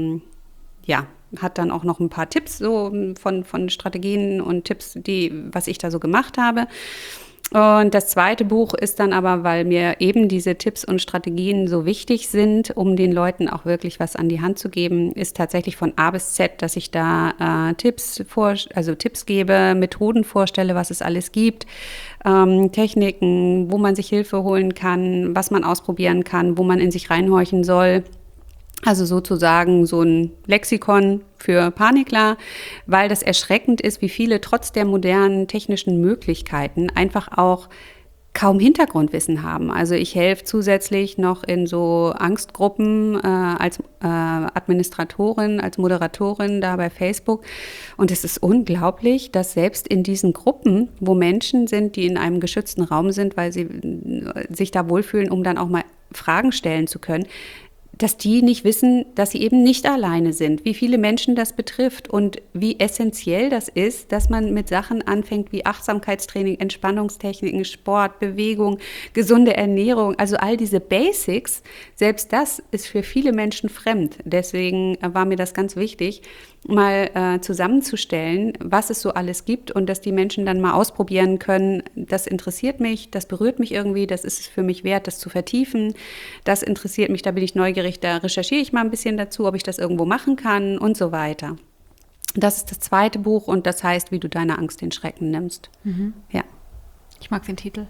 ja, hat dann auch noch ein paar Tipps so von Strategien und Tipps, was ich da so gemacht habe. Und das zweite Buch ist dann aber, weil mir eben diese Tipps und Strategien so wichtig sind, um den Leuten auch wirklich was an die Hand zu geben, ist tatsächlich von A bis Z, dass ich da Tipps gebe, Methoden vorstelle, was es alles gibt, Techniken, wo man sich Hilfe holen kann, was man ausprobieren kann, wo man in sich reinhorchen soll. Also sozusagen so ein Lexikon für Panikler, weil das erschreckend ist, wie viele trotz der modernen technischen Möglichkeiten einfach auch kaum Hintergrundwissen haben. Also ich helfe zusätzlich noch in so Angstgruppen als Administratorin, als Moderatorin da bei Facebook. Und es ist unglaublich, dass selbst in diesen Gruppen, wo Menschen sind, die in einem geschützten Raum sind, weil sie sich da wohlfühlen, um dann auch mal Fragen stellen zu können, dass die nicht wissen, dass sie eben nicht alleine sind, wie viele Menschen das betrifft und wie essentiell das ist, dass man mit Sachen anfängt wie Achtsamkeitstraining, Entspannungstechniken, Sport, Bewegung, gesunde Ernährung, also all diese Basics, selbst das ist für viele Menschen fremd. Deswegen war mir das ganz wichtig, mal zusammenzustellen, was es so alles gibt und dass die Menschen dann mal ausprobieren können, das interessiert mich, das berührt mich irgendwie, das ist es für mich wert, das zu vertiefen, das interessiert mich, da bin ich neugierig, da recherchiere ich mal ein bisschen dazu, ob ich das irgendwo machen kann und so weiter. Das ist das zweite Buch und das heißt, wie du deiner Angst den Schrecken nimmst. Mhm. Ja. Ich mag den Titel.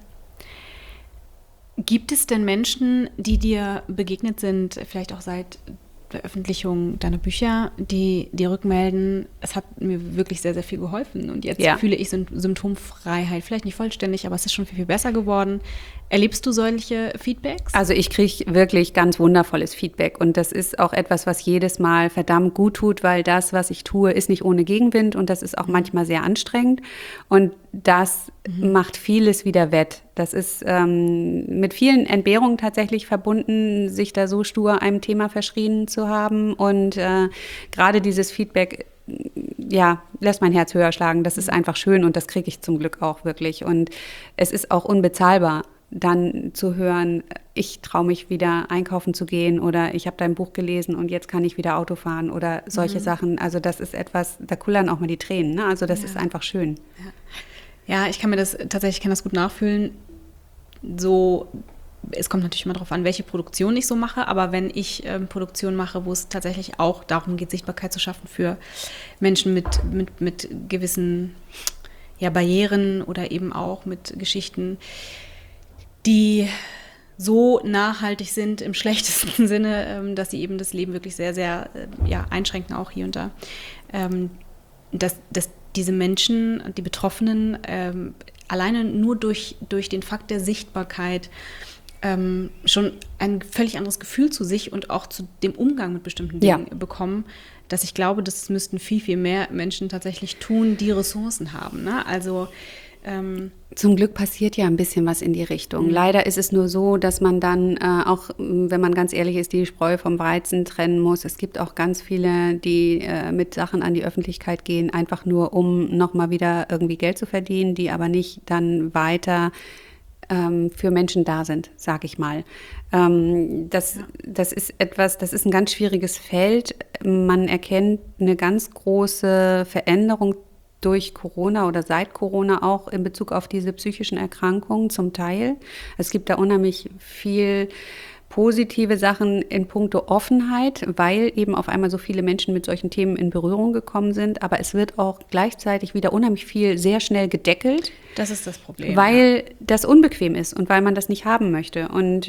Gibt es denn Menschen, die dir begegnet sind, vielleicht auch seit Veröffentlichung deiner Bücher, die rückmelden, es hat mir wirklich sehr, sehr viel geholfen und jetzt fühle ich Symptomfreiheit, vielleicht nicht vollständig, aber es ist schon viel, viel besser geworden. Erlebst du solche Feedbacks? Also ich kriege wirklich ganz wundervolles Feedback und das ist auch etwas, was jedes Mal verdammt gut tut, weil das, was ich tue, ist nicht ohne Gegenwind und das ist auch manchmal sehr anstrengend und das macht vieles wieder wett. Das ist mit vielen Entbehrungen tatsächlich verbunden, sich da so stur einem Thema verschrien zu haben und gerade dieses Feedback ja, lässt mein Herz höher schlagen. Das ist einfach schön und das kriege ich zum Glück auch wirklich und es ist auch unbezahlbar, dann zu hören, ich traue mich wieder einkaufen zu gehen oder ich habe dein Buch gelesen und jetzt kann ich wieder Auto fahren oder solche Sachen. Also das ist etwas, da kullern auch mal die Tränen. Ne? Also das ist einfach schön. Ja, ich kann das gut nachfühlen. So, es kommt natürlich immer darauf an, welche Produktion ich so mache, aber wenn ich Produktion mache, wo es tatsächlich auch darum geht, Sichtbarkeit zu schaffen für Menschen mit gewissen Barrieren oder eben auch mit Geschichten, die so nachhaltig sind im schlechtesten Sinne, dass sie eben das Leben wirklich sehr, sehr einschränken, auch hier und da. Dass diese Menschen, die Betroffenen, alleine nur durch den Fakt der Sichtbarkeit schon ein völlig anderes Gefühl zu sich und auch zu dem Umgang mit bestimmten Dingen bekommen, dass ich glaube, das müssten viel, viel mehr Menschen tatsächlich tun, die Ressourcen haben. Ne? Also zum Glück passiert ja ein bisschen was in die Richtung. Leider ist es nur so, dass man dann auch, wenn man ganz ehrlich ist, die Spreu vom Weizen trennen muss. Es gibt auch ganz viele, die mit Sachen an die Öffentlichkeit gehen, einfach nur, um nochmal wieder irgendwie Geld zu verdienen, die aber nicht dann weiter für Menschen da sind, sage ich mal. Das ist ein ganz schwieriges Feld. Man erkennt eine ganz große Veränderung durch Corona oder seit Corona auch in Bezug auf diese psychischen Erkrankungen zum Teil. Es gibt da unheimlich viel positive Sachen in puncto Offenheit, weil eben auf einmal so viele Menschen mit solchen Themen in Berührung gekommen sind. Aber es wird auch gleichzeitig wieder unheimlich viel sehr schnell gedeckelt. Das ist das Problem. Weil das unbequem ist und weil man das nicht haben möchte. Und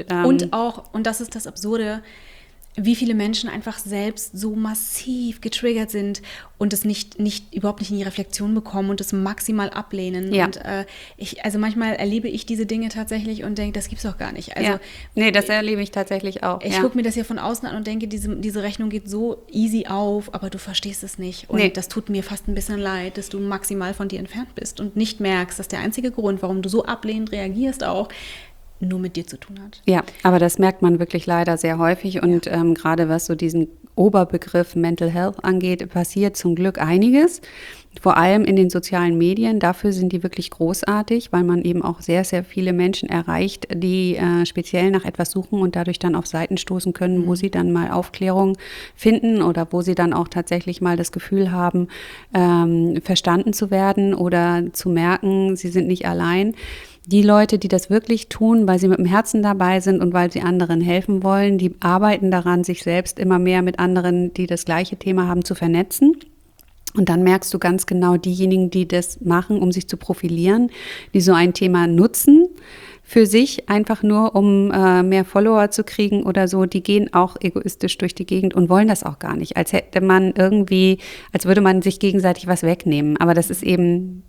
das ist das Absurde, wie viele Menschen einfach selbst so massiv getriggert sind und es überhaupt nicht in die Reflexion bekommen und es maximal ablehnen. Ja. Und also manchmal erlebe ich diese Dinge tatsächlich und denke, das gibt's doch gar nicht. Also, ja. Nee, das erlebe ich tatsächlich auch. Ich gucke mir das ja von außen an und denke, diese Rechnung geht so easy auf, aber du verstehst es nicht. Und das tut mir fast ein bisschen leid, dass du maximal von dir entfernt bist und nicht merkst, dass der einzige Grund, warum du so ablehnend reagierst, auch nur mit dir zu tun hat. Ja, aber das merkt man wirklich leider sehr häufig und gerade was so diesen Oberbegriff Mental Health angeht, passiert zum Glück einiges, vor allem in den sozialen Medien. Dafür sind die wirklich großartig, weil man eben auch sehr, sehr viele Menschen erreicht, die speziell nach etwas suchen und dadurch dann auf Seiten stoßen können, wo sie dann mal Aufklärung finden oder wo sie dann auch tatsächlich mal das Gefühl haben, verstanden zu werden oder zu merken, sie sind nicht allein. Die Leute, die das wirklich tun, weil sie mit dem Herzen dabei sind und weil sie anderen helfen wollen, die arbeiten daran, sich selbst immer mehr mit anderen, die das gleiche Thema haben, zu vernetzen. Und dann merkst du ganz genau, diejenigen, die das machen, um sich zu profilieren, die so ein Thema nutzen für sich, einfach nur um mehr Follower zu kriegen oder so, die gehen auch egoistisch durch die Gegend und wollen das auch gar nicht. Als hätte man irgendwie, als würde man sich gegenseitig was wegnehmen. Aber das ist eben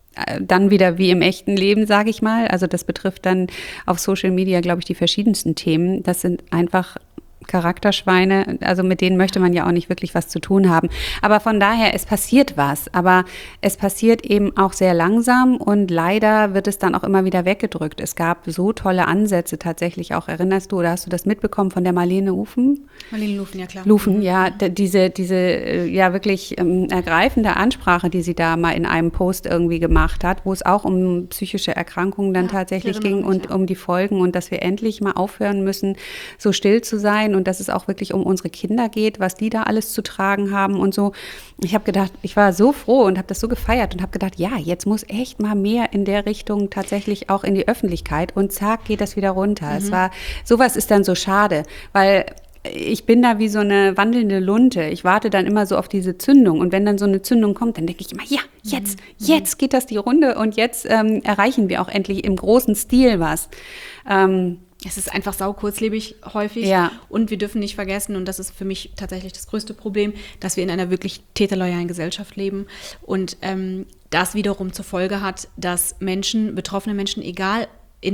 dann wieder wie im echten Leben, sage ich mal. Also das betrifft dann auf Social Media, glaube ich, die verschiedensten Themen. Das sind einfach Charakterschweine, also mit denen möchte man ja auch nicht wirklich was zu tun haben. Aber von daher, es passiert was, aber es passiert eben auch sehr langsam und leider wird es dann auch immer wieder weggedrückt. Es gab so tolle Ansätze tatsächlich auch, erinnerst du oder hast du das mitbekommen von der Marlene Lufen? Marlene Lufen, ja klar. Lufen, ja, diese ja wirklich ergreifende Ansprache, die sie da mal in einem Post irgendwie gemacht hat, wo es auch um psychische Erkrankungen dann tatsächlich ging und um die Folgen und dass wir endlich mal aufhören müssen, so still zu sein und dass es auch wirklich um unsere Kinder geht, was die da alles zu tragen haben und so. Ich habe gedacht, ich war so froh und habe das so gefeiert und habe gedacht, ja, jetzt muss echt mal mehr in der Richtung tatsächlich auch in die Öffentlichkeit und zack, geht das wieder runter. Sowas ist dann so schade, weil ich bin da wie so eine wandelnde Lunte. Ich warte dann immer so auf diese Zündung. Und wenn dann so eine Zündung kommt, dann denke ich immer, ja, jetzt geht das die Runde und jetzt erreichen wir auch endlich im großen Stil was. Es ist einfach saukurzlebig häufig und wir dürfen nicht vergessen, und das ist für mich tatsächlich das größte Problem, dass wir in einer wirklich täterloyalen Gesellschaft leben und das wiederum zur Folge hat, dass betroffene Menschen, egal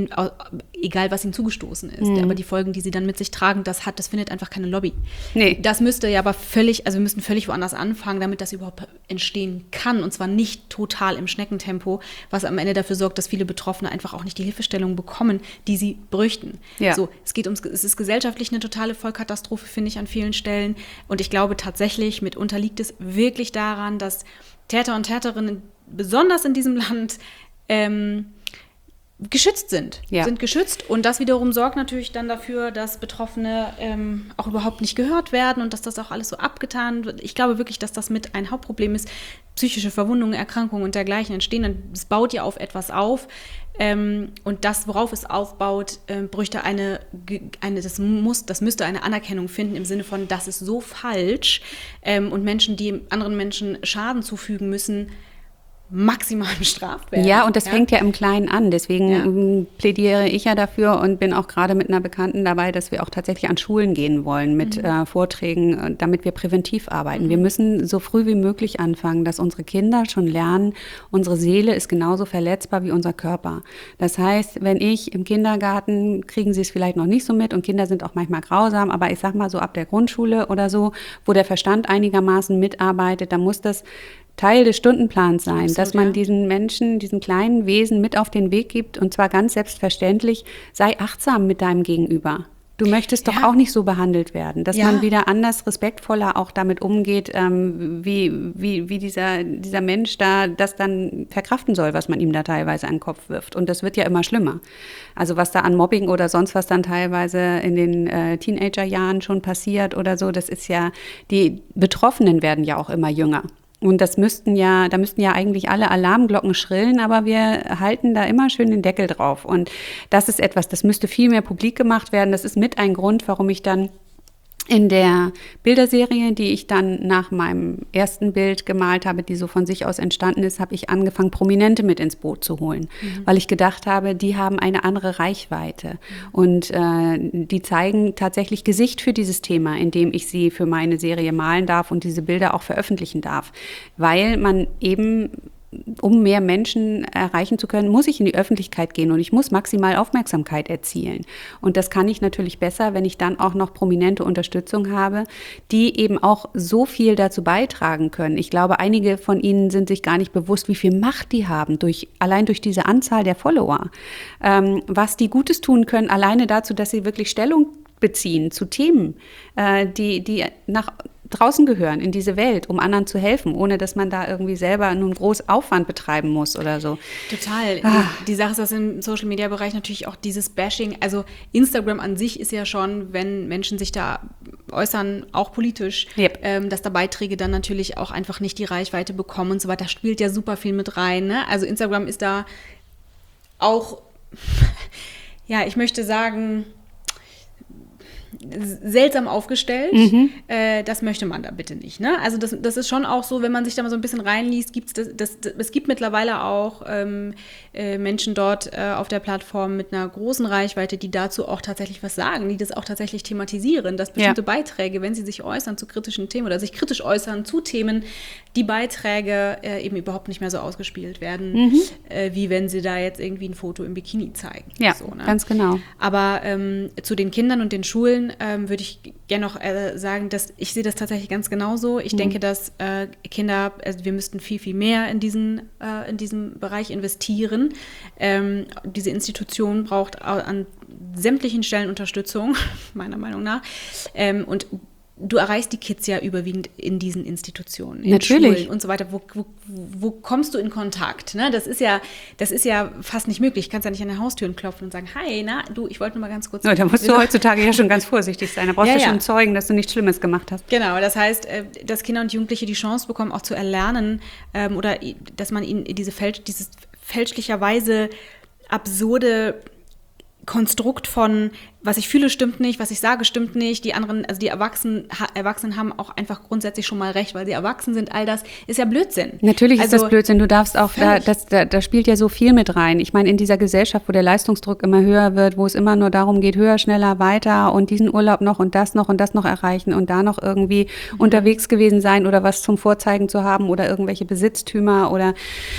was ihnen zugestoßen ist, aber die Folgen, die sie dann mit sich tragen, das findet einfach keine Lobby. Nee. Das müsste ja aber wir müssten völlig woanders anfangen, damit das überhaupt entstehen kann und zwar nicht total im Schneckentempo, was am Ende dafür sorgt, dass viele Betroffene einfach auch nicht die Hilfestellung bekommen, die sie bräuchten. Ja. So, es ist gesellschaftlich eine totale Vollkatastrophe, finde ich, an vielen Stellen und ich glaube tatsächlich, mitunter liegt es wirklich daran, dass Täter und Täterinnen, besonders in diesem Land, geschützt sind geschützt und das wiederum sorgt natürlich dann dafür, dass Betroffene auch überhaupt nicht gehört werden und dass das auch alles so abgetan wird. Ich glaube wirklich, dass das mit ein Hauptproblem ist. Psychische Verwundungen, Erkrankungen und dergleichen entstehen, es baut ja auf etwas auf und das, worauf es aufbaut, bräuchte das müsste eine Anerkennung finden im Sinne von, das ist so falsch und Menschen, die anderen Menschen Schaden zufügen müssen, maximal bestraft werden. Ja, und das fängt ja im Kleinen an. Deswegen plädiere ich ja dafür und bin auch gerade mit einer Bekannten dabei, dass wir auch tatsächlich an Schulen gehen wollen mit Vorträgen, damit wir präventiv arbeiten. Wir müssen so früh wie möglich anfangen, dass unsere Kinder schon lernen, unsere Seele ist genauso verletzbar wie unser Körper. Das heißt, wenn ich im Kindergarten, kriegen sie es vielleicht noch nicht so mit und Kinder sind auch manchmal grausam, aber ich sag mal so ab der Grundschule oder so, wo der Verstand einigermaßen mitarbeitet, da muss das Teil des Stundenplans sein, absolut, dass man diesen Menschen, diesen kleinen Wesen mit auf den Weg gibt und zwar ganz selbstverständlich, sei achtsam mit deinem Gegenüber. Du möchtest doch auch nicht so behandelt werden, dass man wieder anders, respektvoller auch damit umgeht, wie dieser Mensch da das dann verkraften soll, was man ihm da teilweise an den Kopf wirft. Und das wird ja immer schlimmer. Also was da an Mobbing oder sonst was dann teilweise in den Teenagerjahren schon passiert oder so, das ist ja, die Betroffenen werden ja auch immer jünger. Und da müssten ja eigentlich alle Alarmglocken schrillen, aber wir halten da immer schön den Deckel drauf. Und das ist etwas, das müsste viel mehr publik gemacht werden. Das ist mit ein Grund, warum ich dann in der Bilderserie, die ich dann nach meinem ersten Bild gemalt habe, die so von sich aus entstanden ist, habe ich angefangen, Prominente mit ins Boot zu holen, weil ich gedacht habe, die haben eine andere Reichweite und die zeigen tatsächlich Gesicht für dieses Thema, indem ich sie für meine Serie malen darf und diese Bilder auch veröffentlichen darf, weil man eben, um mehr Menschen erreichen zu können, muss ich in die Öffentlichkeit gehen und ich muss maximal Aufmerksamkeit erzielen. Und das kann ich natürlich besser, wenn ich dann auch noch prominente Unterstützung habe, die eben auch so viel dazu beitragen können. Ich glaube, einige von ihnen sind sich gar nicht bewusst, wie viel Macht die haben, allein durch diese Anzahl der Follower. Was die Gutes tun können, alleine dazu, dass sie wirklich Stellung beziehen zu Themen, die nach draußen gehören in diese Welt, um anderen zu helfen, ohne dass man da irgendwie selber nun groß Aufwand betreiben muss oder so. Total. Die Sache ist, dass im Social-Media-Bereich natürlich auch dieses Bashing, also Instagram an sich ist ja schon, wenn Menschen sich da äußern, auch politisch, dass da Beiträge dann natürlich auch einfach nicht die Reichweite bekommen und so weiter. Da spielt ja super viel mit rein, ne? Also Instagram ist da auch, ja, ich möchte sagen, seltsam aufgestellt. Das möchte man da bitte nicht. Ne? Also das ist schon auch so, wenn man sich da mal so ein bisschen reinliest, es gibt mittlerweile auch Menschen dort auf der Plattform mit einer großen Reichweite, die dazu auch tatsächlich was sagen, die das auch tatsächlich thematisieren, dass bestimmte Beiträge, wenn sie sich äußern zu kritischen Themen oder sich kritisch äußern zu Themen, die Beiträge eben überhaupt nicht mehr so ausgespielt werden, wie wenn sie da jetzt irgendwie ein Foto im Bikini zeigen. Ja, so, ne? Ganz genau. Aber zu den Kindern und den Schulen würde ich gerne noch sagen, dass ich sehe das tatsächlich ganz genauso. Ich denke, dass Kinder, also wir müssten viel, viel mehr in diesem Bereich investieren. Diese Institution braucht an sämtlichen Stellen Unterstützung, meiner Meinung nach. Und du erreichst die Kids ja überwiegend in diesen Institutionen, in Natürlich. Schulen und so weiter. Wo kommst du in Kontakt? Ne? Das ist ja fast nicht möglich. Du kannst ja nicht an den Haustüren klopfen und sagen, hi, na, du, ich wollte nur mal ganz kurz... Ja, da musst du heutzutage ja schon ganz vorsichtig sein. Da brauchst du schon Zeugen, dass du nichts Schlimmes gemacht hast. Genau, das heißt, dass Kinder und Jugendliche die Chance bekommen, auch zu erlernen oder dass man ihnen dieses fälschlicherweise absurde Konstrukt von, was ich fühle, stimmt nicht, was ich sage, stimmt nicht. Die anderen, also die Erwachsenen haben auch einfach grundsätzlich schon mal recht, weil sie erwachsen sind. All das ist ja Blödsinn. Natürlich ist das Blödsinn. Du darfst auch, da spielt ja so viel mit rein. Ich meine, in dieser Gesellschaft, wo der Leistungsdruck immer höher wird, wo es immer nur darum geht, höher, schneller, weiter und diesen Urlaub noch und das noch erreichen und da noch irgendwie unterwegs gewesen sein oder was zum Vorzeigen zu haben oder irgendwelche Besitztümer oder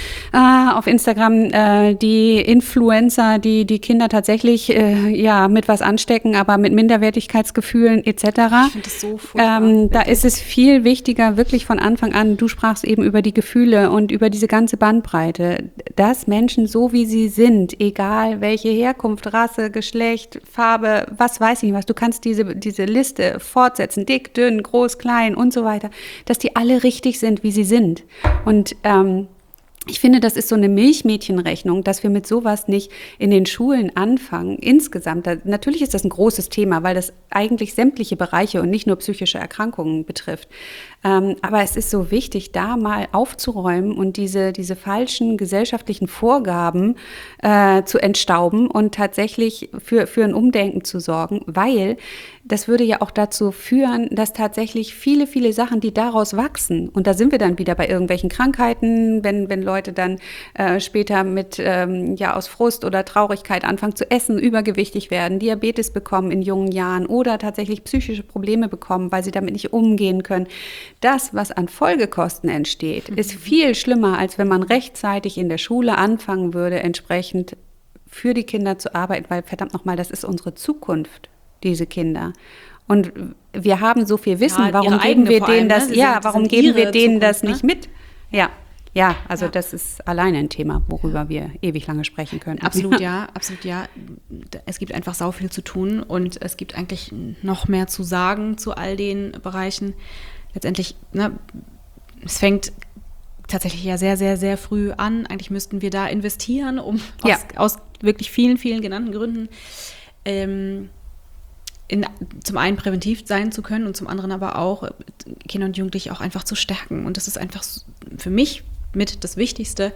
auf Instagram die Influencer, die Kinder tatsächlich mit was anstecken, aber mit Minderwertigkeitsgefühlen etc. Ich finde das so furchtbar. Da ist es viel wichtiger, wirklich von Anfang an, du sprachst eben über die Gefühle und über diese ganze Bandbreite, dass Menschen so wie sie sind, egal welche Herkunft, Rasse, Geschlecht, Farbe, was weiß ich was, du kannst diese Liste fortsetzen, dick, dünn, groß, klein und so weiter, dass die alle richtig sind, wie sie sind. Und ich finde, das ist so eine Milchmädchenrechnung, dass wir mit sowas nicht in den Schulen anfangen. Insgesamt, natürlich ist das ein großes Thema, weil das eigentlich sämtliche Bereiche und nicht nur psychische Erkrankungen betrifft. Aber es ist so wichtig, da mal aufzuräumen und diese falschen gesellschaftlichen Vorgaben zu entstauben und tatsächlich für ein Umdenken zu sorgen, weil das würde ja auch dazu führen, dass tatsächlich viele, viele Sachen, die daraus wachsen, und da sind wir dann wieder bei irgendwelchen Krankheiten, wenn Leute dann später mit aus Frust oder Traurigkeit anfangen zu essen, übergewichtig werden, Diabetes bekommen in jungen Jahren oder tatsächlich psychische Probleme bekommen, weil sie damit nicht umgehen können. Das, was an Folgekosten entsteht, ist viel schlimmer, als wenn man rechtzeitig in der Schule anfangen würde, entsprechend für die Kinder zu arbeiten, weil verdammt nochmal, das ist unsere Zukunft, diese Kinder. Und wir haben so viel Wissen, warum geben wir denen das? Warum geben wir denen das nicht mit? Ja, das ist alleine ein Thema, worüber wir ewig lange sprechen können. Absolut, ja. Es gibt einfach sau viel zu tun und es gibt eigentlich noch mehr zu sagen zu all den Bereichen. Letztendlich, es fängt tatsächlich ja sehr, sehr, sehr früh an. Eigentlich müssten wir da investieren, aus wirklich vielen, vielen genannten Gründen. zum einen präventiv sein zu können und zum anderen aber auch Kinder und Jugendliche auch einfach zu stärken. Und das ist einfach für mich mit das Wichtigste,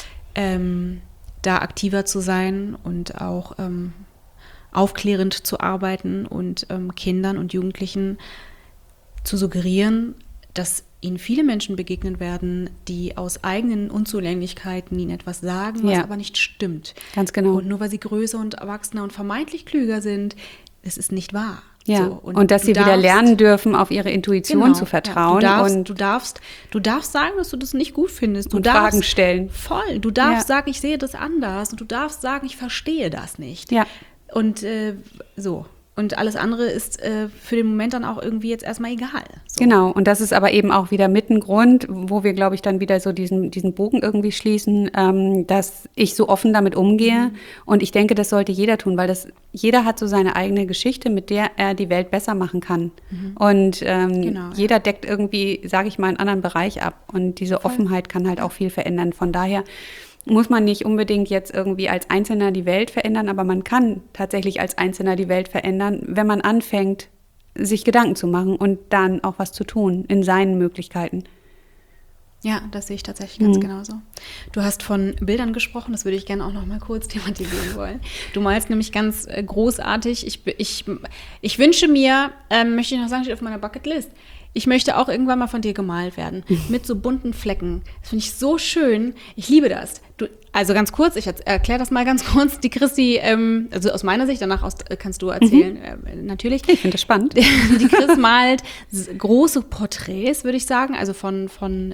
da aktiver zu sein und auch aufklärend zu arbeiten und Kindern und Jugendlichen zu suggerieren, dass ihnen viele Menschen begegnen werden, die aus eigenen Unzulänglichkeiten ihnen etwas sagen, was aber nicht stimmt. Ganz genau. Und nur weil sie größer und erwachsener und vermeintlich klüger sind, es ist nicht wahr. Ja, so, und dass sie wieder lernen dürfen, auf ihre Intuition zu vertrauen. Ja, du darfst sagen, dass du das nicht gut findest. Du und darfst Fragen stellen. Voll. Du darfst sagen, ich sehe das anders. Und du darfst sagen, ich verstehe das nicht. Ja. Und so. Und alles andere ist für den Moment dann auch irgendwie jetzt erstmal egal. So. Genau, und das ist aber eben auch wieder mit ein Grund, wo wir, glaube ich, dann wieder so diesen Bogen irgendwie schließen, dass ich so offen damit umgehe. Und ich denke, das sollte jeder tun, weil jeder hat so seine eigene Geschichte, mit der er die Welt besser machen kann. Und jeder deckt irgendwie, sage ich mal, einen anderen Bereich ab. Und diese Offenheit kann halt auch viel verändern. Von daher muss man nicht unbedingt jetzt irgendwie als Einzelner die Welt verändern, aber man kann tatsächlich als Einzelner die Welt verändern, wenn man anfängt, sich Gedanken zu machen und dann auch was zu tun in seinen Möglichkeiten. Ja, das sehe ich tatsächlich ganz genauso. Du hast von Bildern gesprochen, das würde ich gerne auch noch mal kurz thematisieren wollen. Du malst nämlich ganz großartig. Ich wünsche mir, möchte ich noch sagen, steht auf meiner Bucketlist, ich möchte auch irgendwann mal von dir gemalt werden, mit so bunten Flecken. Das finde ich so schön. Ich liebe das. Also ganz kurz, ich erkläre das mal ganz kurz. Die Christi, also aus meiner Sicht, danach kannst du erzählen, natürlich. Ich finde das spannend. Die Chris malt große Porträts, würde ich sagen, also von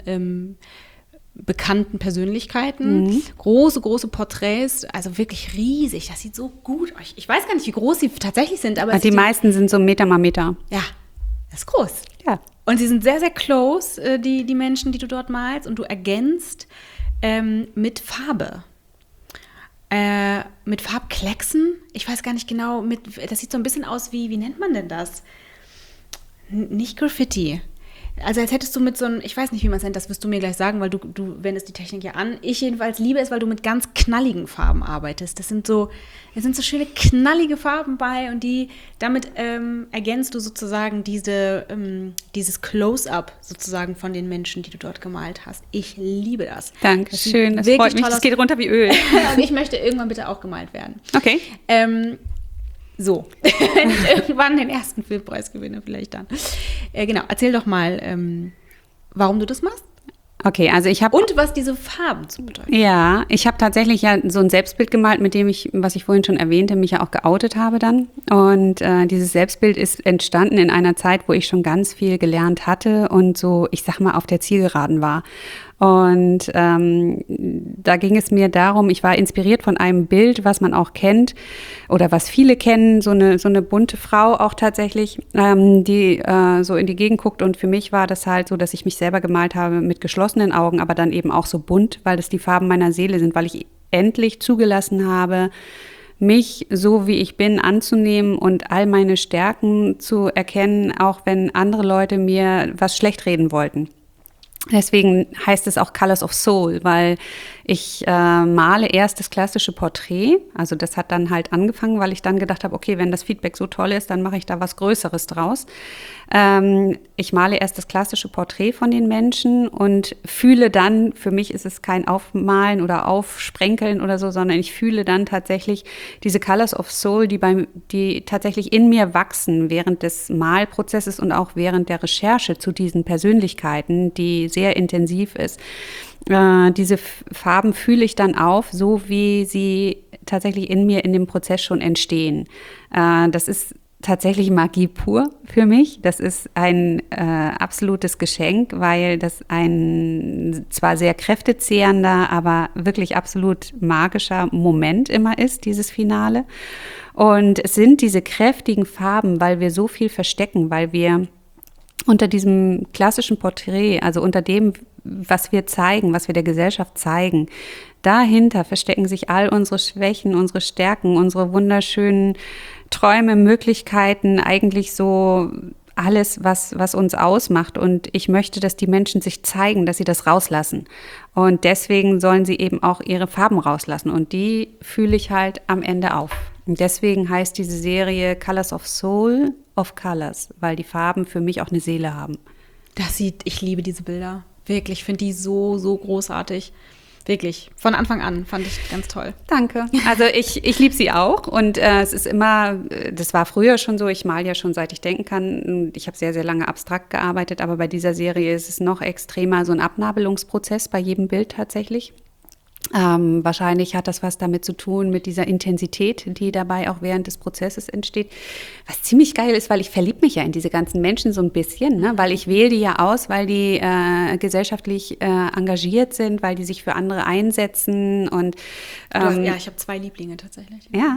bekannten Persönlichkeiten. Große Porträts, also wirklich riesig. Das sieht so gut aus. Ich weiß gar nicht, wie groß sie tatsächlich sind. Aber die meisten sind so Meter mal Meter. Ja, das ist groß. Ja. Und sie sind sehr, sehr close, die Menschen, die du dort malst. Und du ergänzt mit Farbe. Mit Farbklecksen. Ich weiß gar nicht genau, das sieht so ein bisschen aus wie nennt man denn das? Nicht Graffiti. Also als hättest du mit so einem, ich weiß nicht, wie man es nennt, das wirst du mir gleich sagen, weil du wendest die Technik ja an. Ich jedenfalls liebe es, weil du mit ganz knalligen Farben arbeitest. Es sind so schöne knallige Farben bei und damit ergänzt du sozusagen dieses Close-up sozusagen von den Menschen, die du dort gemalt hast. Ich liebe das. Dankeschön, das freut mich, das geht runter wie Öl. Und ich möchte irgendwann bitte auch gemalt werden. Okay. So, wenn ich irgendwann den ersten Filmpreis gewinne, vielleicht dann. Genau, erzähl doch mal, warum du das machst. Okay, also und was diese Farben zu bedeuten. Ja, ich habe tatsächlich ja so ein Selbstbild gemalt, mit dem ich, was ich vorhin schon erwähnte, mich ja auch geoutet habe dann. Und dieses Selbstbild ist entstanden in einer Zeit, wo ich schon ganz viel gelernt hatte und so, ich sag mal, auf der Zielgeraden war. Und da ging es mir darum, ich war inspiriert von einem Bild, was man auch kennt oder was viele kennen, so eine bunte Frau auch tatsächlich, die so in die Gegend guckt. Und für mich war das halt so, dass ich mich selber gemalt habe mit geschlossenen Augen, aber dann eben auch so bunt, weil das die Farben meiner Seele sind, weil ich endlich zugelassen habe, mich so wie ich bin anzunehmen und all meine Stärken zu erkennen, auch wenn andere Leute mir was schlecht reden wollten. Deswegen heißt es auch Colors of Soul, weil ich male erst das klassische Porträt. Also das hat dann halt angefangen, weil ich dann gedacht habe, okay, wenn das Feedback so toll ist, dann mache ich da was Größeres draus. Ich male erst das klassische Porträt von den Menschen und fühle dann, für mich ist es kein Aufmalen oder Aufsprenkeln oder so, sondern ich fühle dann tatsächlich diese Colors of Soul, die tatsächlich in mir wachsen während des Malprozesses und auch während der Recherche zu diesen Persönlichkeiten, die sehr intensiv ist. Diese Farben fühle ich dann auf, so wie sie tatsächlich in mir in dem Prozess schon entstehen. Das ist tatsächlich Magie pur für mich. Das ist ein absolutes Geschenk, weil das ein zwar sehr kräftezehrender, aber wirklich absolut magischer Moment immer ist, dieses Finale. Und es sind diese kräftigen Farben, weil wir so viel verstecken, weil wir unter diesem klassischen Porträt, also unter dem, was wir zeigen, was wir der Gesellschaft zeigen, dahinter verstecken sich all unsere Schwächen, unsere Stärken, unsere wunderschönen Träume, Möglichkeiten, eigentlich so alles, was uns ausmacht. Und ich möchte, dass die Menschen sich zeigen, dass sie das rauslassen. Und deswegen sollen sie eben auch ihre Farben rauslassen. Und die fühle ich halt am Ende auf. Und deswegen heißt diese Serie Colors of Soul of Colors, weil die Farben für mich auch eine Seele haben. Ich liebe diese Bilder. Wirklich, ich finde die so, so großartig. Wirklich, von Anfang an fand ich ganz toll. Danke. Also ich liebe sie auch und es ist immer, das war früher schon so, ich male ja schon seit ich denken kann. Ich habe sehr, sehr lange abstrakt gearbeitet, aber bei dieser Serie ist es noch extremer, so ein Abnabelungsprozess bei jedem Bild tatsächlich. Wahrscheinlich hat das was damit zu tun, mit dieser Intensität, die dabei auch während des Prozesses entsteht. Was ziemlich geil ist, weil ich verliebe mich ja in diese ganzen Menschen so ein bisschen, ne? Weil ich wähle die ja aus, weil die gesellschaftlich engagiert sind, weil die sich für andere einsetzen. Und ja, ich habe 2 Lieblinge tatsächlich. Ja.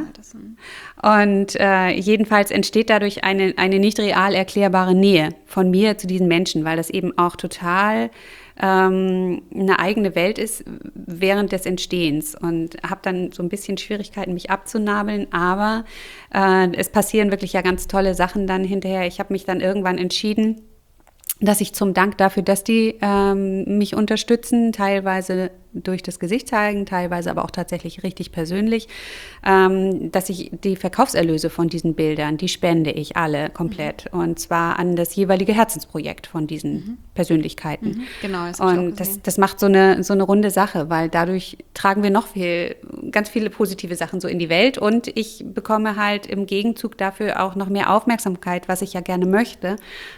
Und jedenfalls entsteht dadurch eine nicht real erklärbare Nähe von mir zu diesen Menschen, weil das eben auch total eine eigene Welt ist während des Entstehens und habe dann so ein bisschen Schwierigkeiten, mich abzunabeln, aber es passieren wirklich ja ganz tolle Sachen dann hinterher. Ich habe mich dann irgendwann entschieden, dass ich zum Dank dafür, dass die mich unterstützen, teilweise durch das Gesicht zeigen, teilweise aber auch tatsächlich richtig persönlich, dass ich die Verkaufserlöse von diesen Bildern, die spende ich alle komplett. Und zwar an das jeweilige Herzensprojekt von diesen Persönlichkeiten. Genau, das und das macht so eine runde Sache, weil dadurch tragen wir noch ganz viele positive Sachen so in die Welt und ich bekomme halt im Gegenzug dafür auch noch mehr Aufmerksamkeit, was ich ja gerne möchte,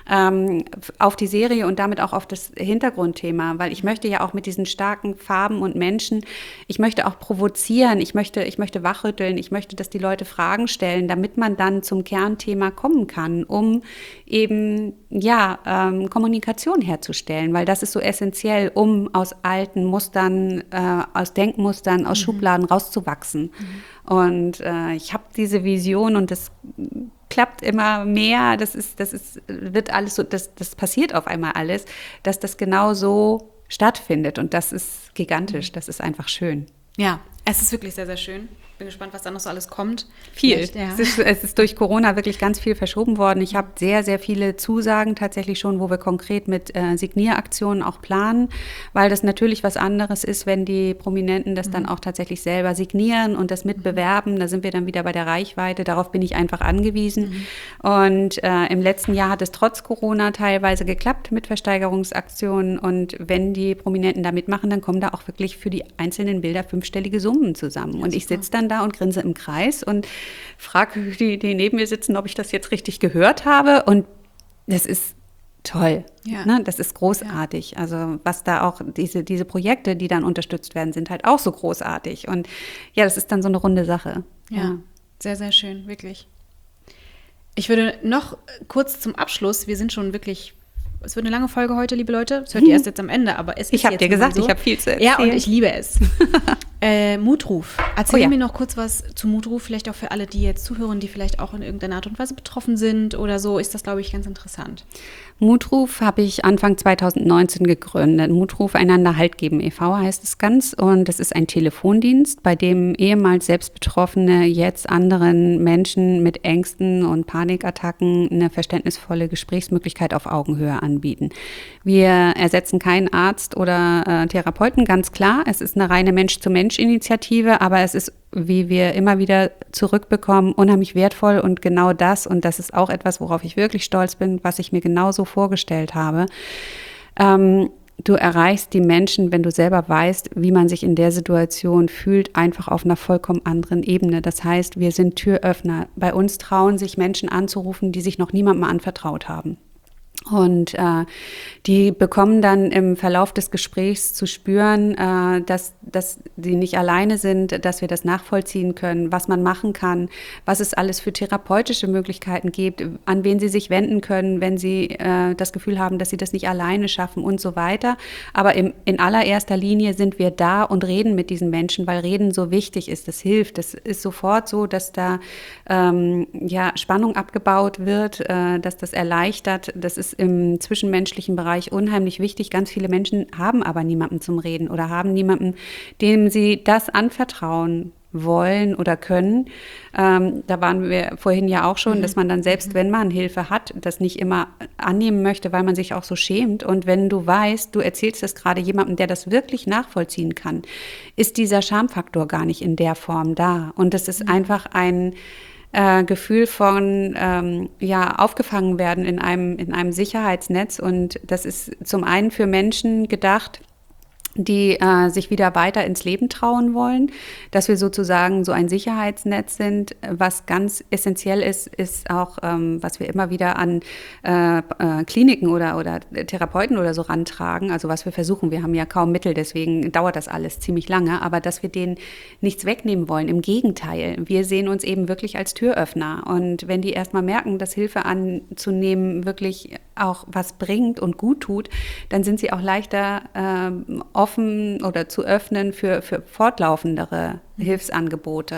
auf die Serie und damit auch auf das Hintergrundthema, weil ich möchte ja auch mit diesen starken Farben und Menschen, ich möchte auch provozieren, ich möchte wachrütteln, ich möchte, dass die Leute Fragen stellen, damit man dann zum Kernthema kommen kann, um eben, Kommunikation herzustellen, weil das ist so essentiell, um aus alten Mustern, aus Denkmustern, aus Schubladen rauszuwachsen. Und ich habe diese Vision und das klappt immer mehr, wird alles so, das passiert auf einmal alles, dass das genau so stattfindet und das ist gigantisch, das ist einfach schön. Ja, es ist wirklich sehr, sehr schön. Bin gespannt, was da noch so alles kommt. Viel. Ja. Es ist durch Corona wirklich ganz viel verschoben worden. Ich habe sehr, sehr viele Zusagen tatsächlich schon, wo wir konkret mit Signieraktionen auch planen, weil das natürlich was anderes ist, wenn die Prominenten das dann auch tatsächlich selber signieren und das mitbewerben. Da sind wir dann wieder bei der Reichweite. Darauf bin ich einfach angewiesen. Und im letzten Jahr hat es trotz Corona teilweise geklappt mit Versteigerungsaktionen. Und wenn die Prominenten da mitmachen, dann kommen da auch wirklich für die einzelnen Bilder 5-stellige Summen zusammen. Und ich sitze dann da und grinse im Kreis und frage die neben mir sitzen, ob ich das jetzt richtig gehört habe. Und das ist toll. Ja. Ne? Das ist großartig. Ja. Also was da auch, diese Projekte, die dann unterstützt werden, sind halt auch so großartig. Und ja, das ist dann so eine runde Sache. Ja, sehr, sehr schön, wirklich. Ich würde noch kurz zum Abschluss, wir sind schon wirklich, es wird eine lange Folge heute, liebe Leute. Das hört ihr erst jetzt am Ende, aber es ist Ich habe dir gesagt, ich habe viel zu erzählen. Ja, und ich liebe es. Mutruf. Erzähl mir noch kurz was zu Mutruf, vielleicht auch für alle, die jetzt zuhören, die vielleicht auch in irgendeiner Art und Weise betroffen sind oder so, ist das, glaube ich, ganz interessant. Mutruf habe ich Anfang 2019 gegründet. Mutruf Einander Halt geben e.V. heißt es ganz und das ist ein Telefondienst, bei dem ehemals Selbstbetroffene jetzt anderen Menschen mit Ängsten und Panikattacken eine verständnisvolle Gesprächsmöglichkeit auf Augenhöhe anbieten. Wir ersetzen keinen Arzt oder Therapeuten, ganz klar. Es ist eine reine Mensch-zu-Mensch-Initiative, aber es ist, wie wir immer wieder zurückbekommen, unheimlich wertvoll und genau das, und das ist auch etwas, worauf ich wirklich stolz bin, was ich mir genauso vorgestellt habe. Du erreichst die Menschen, wenn du selber weißt, wie man sich in der Situation fühlt, einfach auf einer vollkommen anderen Ebene. Das heißt, wir sind Türöffner. Bei uns trauen sich Menschen anzurufen, die sich noch niemandem anvertraut haben. Und die bekommen dann im Verlauf des Gesprächs zu spüren, dass sie nicht alleine sind, dass wir das nachvollziehen können, was man machen kann, was es alles für therapeutische Möglichkeiten gibt, an wen sie sich wenden können, wenn sie das Gefühl haben, dass sie das nicht alleine schaffen und so weiter. Aber in allererster Linie sind wir da und reden mit diesen Menschen, weil Reden so wichtig ist. Das hilft. Das ist sofort so, dass da Spannung abgebaut wird, dass das erleichtert. Das ist im zwischenmenschlichen Bereich unheimlich wichtig. Ganz viele Menschen haben aber niemanden zum Reden oder haben niemanden, dem sie das anvertrauen, wollen oder können. Da waren wir vorhin ja auch schon, dass man dann selbst, wenn man Hilfe hat, das nicht immer annehmen möchte, weil man sich auch so schämt. Und wenn du weißt, du erzählst das gerade jemandem, der das wirklich nachvollziehen kann, ist dieser Schamfaktor gar nicht in der Form da. Und das ist einfach ein Gefühl von aufgefangen werden in einem Sicherheitsnetz. Und das ist zum einen für Menschen gedacht, die sich wieder weiter ins Leben trauen wollen, dass wir sozusagen so ein Sicherheitsnetz sind. Was ganz essentiell ist auch, was wir immer wieder an Kliniken oder Therapeuten oder so rantragen, also was wir versuchen, wir haben ja kaum Mittel, deswegen dauert das alles ziemlich lange, aber dass wir denen nichts wegnehmen wollen, im Gegenteil, wir sehen uns eben wirklich als Türöffner und wenn die erstmal merken, dass Hilfe anzunehmen wirklich auch was bringt und gut tut, dann sind sie auch leichter offen oder zu öffnen für fortlaufendere Hilfsangebote.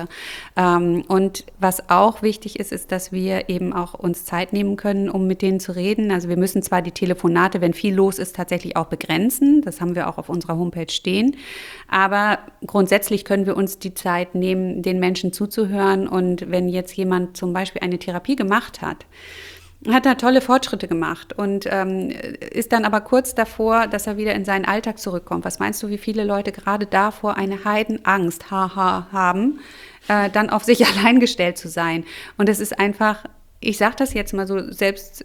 Und was auch wichtig ist, dass wir eben auch uns Zeit nehmen können, um mit denen zu reden. Also wir müssen zwar die Telefonate, wenn viel los ist, tatsächlich auch begrenzen. Das haben wir auch auf unserer Homepage stehen. Aber grundsätzlich können wir uns die Zeit nehmen, den Menschen zuzuhören. Und wenn jetzt jemand zum Beispiel eine Therapie gemacht hat da tolle Fortschritte gemacht und ist dann aber kurz davor, dass er wieder in seinen Alltag zurückkommt. Was meinst du, wie viele Leute gerade davor eine Heidenangst haben, dann auf sich allein gestellt zu sein? Und es ist einfach, ich sage das jetzt mal so selbst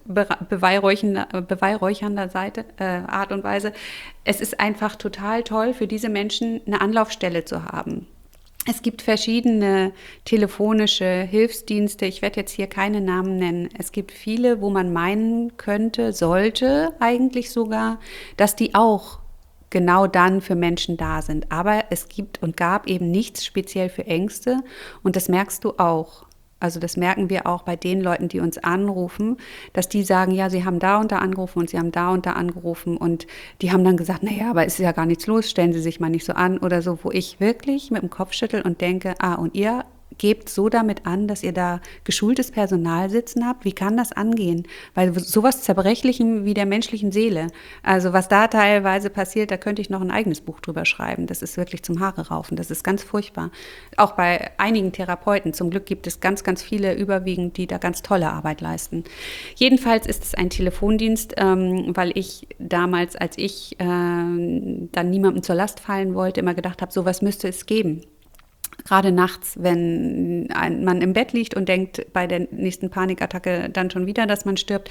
beweihräuchernder Art und Weise, es ist einfach total toll für diese Menschen, eine Anlaufstelle zu haben. Es gibt verschiedene telefonische Hilfsdienste. Ich werde jetzt hier keine Namen nennen. Es gibt viele, wo man meinen könnte, sollte eigentlich sogar, dass die auch genau dann für Menschen da sind. Aber es gibt und gab eben nichts speziell für Ängste und das merkst du auch. Also das merken wir auch bei den Leuten, die uns anrufen, dass die sagen, ja, sie haben da und da angerufen und sie haben da und da angerufen und die haben dann gesagt, naja, aber es ist ja gar nichts los, stellen Sie sich mal nicht so an oder so, wo ich wirklich mit dem Kopf schüttel und denke, und ihr gebt so damit an, dass ihr da geschultes Personal sitzen habt? Wie kann das angehen? Weil sowas Zerbrechlichem wie der menschlichen Seele, also was da teilweise passiert, da könnte ich noch ein eigenes Buch drüber schreiben. Das ist wirklich zum Haare raufen. Das ist ganz furchtbar. Auch bei einigen Therapeuten. Zum Glück gibt es ganz, ganz viele überwiegend, die da ganz tolle Arbeit leisten. Jedenfalls ist es ein Telefondienst, weil ich damals, als ich dann niemandem zur Last fallen wollte, immer gedacht habe, sowas müsste es geben. Gerade nachts, wenn man im Bett liegt und denkt bei der nächsten Panikattacke dann schon wieder, dass man stirbt,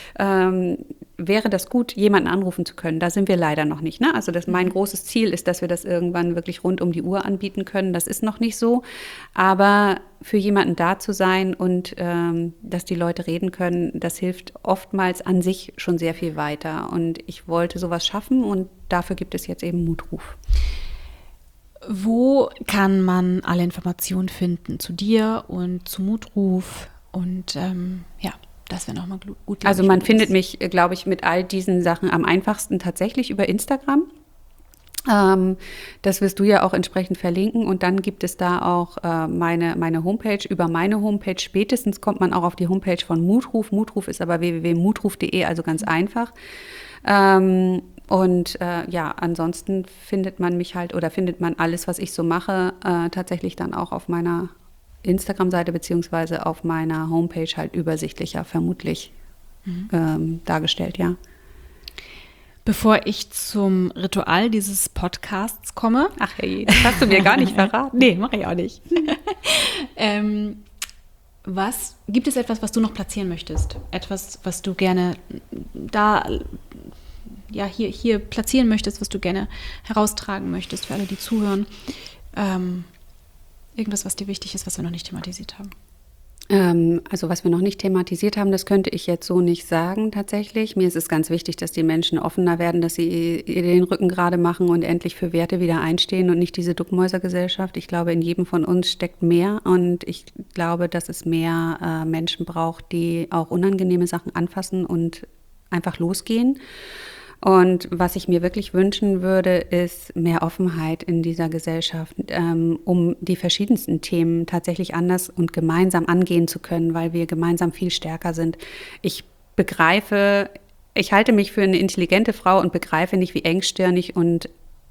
wäre das gut, jemanden anrufen zu können. Da sind wir leider noch nicht. Ne? Also mein großes Ziel ist, dass wir das irgendwann wirklich rund um die Uhr anbieten können. Das ist noch nicht so. Aber für jemanden da zu sein und dass die Leute reden können, das hilft oftmals an sich schon sehr viel weiter. Und ich wollte sowas schaffen und dafür gibt es jetzt eben Mutruf. Wo kann man alle Informationen finden zu dir und zu Mutruf? Und das wäre nochmal gut. Also man findet mich, glaube ich, mit all diesen Sachen am einfachsten tatsächlich über Instagram. Das wirst du ja auch entsprechend verlinken. Und dann gibt es da auch meine Homepage. Über meine Homepage spätestens kommt man auch auf die Homepage von Mutruf. Mutruf ist aber www.mutruf.de, also ganz einfach. Ansonsten findet man mich halt oder findet man alles, was ich so mache, tatsächlich dann auch auf meiner Instagram-Seite beziehungsweise auf meiner Homepage halt übersichtlicher, vermutlich dargestellt, ja. Bevor ich zum Ritual dieses Podcasts komme. Ach hey, das hast du mir gar nicht verraten. Nee, mache ich auch nicht. Gibt es etwas, was du noch platzieren möchtest? Etwas, was du gerne hier platzieren möchtest, was du gerne heraustragen möchtest für alle, die zuhören? Irgendwas, was dir wichtig ist, was wir noch nicht thematisiert haben? Also was wir noch nicht thematisiert haben, das könnte ich jetzt so nicht sagen tatsächlich. Mir ist es ganz wichtig, dass die Menschen offener werden, dass sie den Rücken gerade machen und endlich für Werte wieder einstehen und nicht diese Duckmäusergesellschaft. Ich glaube, in jedem von uns steckt mehr und ich glaube, dass es mehr Menschen braucht, die auch unangenehme Sachen anfassen und einfach losgehen. Und was ich mir wirklich wünschen würde, ist mehr Offenheit in dieser Gesellschaft, um die verschiedensten Themen tatsächlich anders und gemeinsam angehen zu können, weil wir gemeinsam viel stärker sind. Ich halte mich für eine intelligente Frau und begreife nicht, wie engstirnig und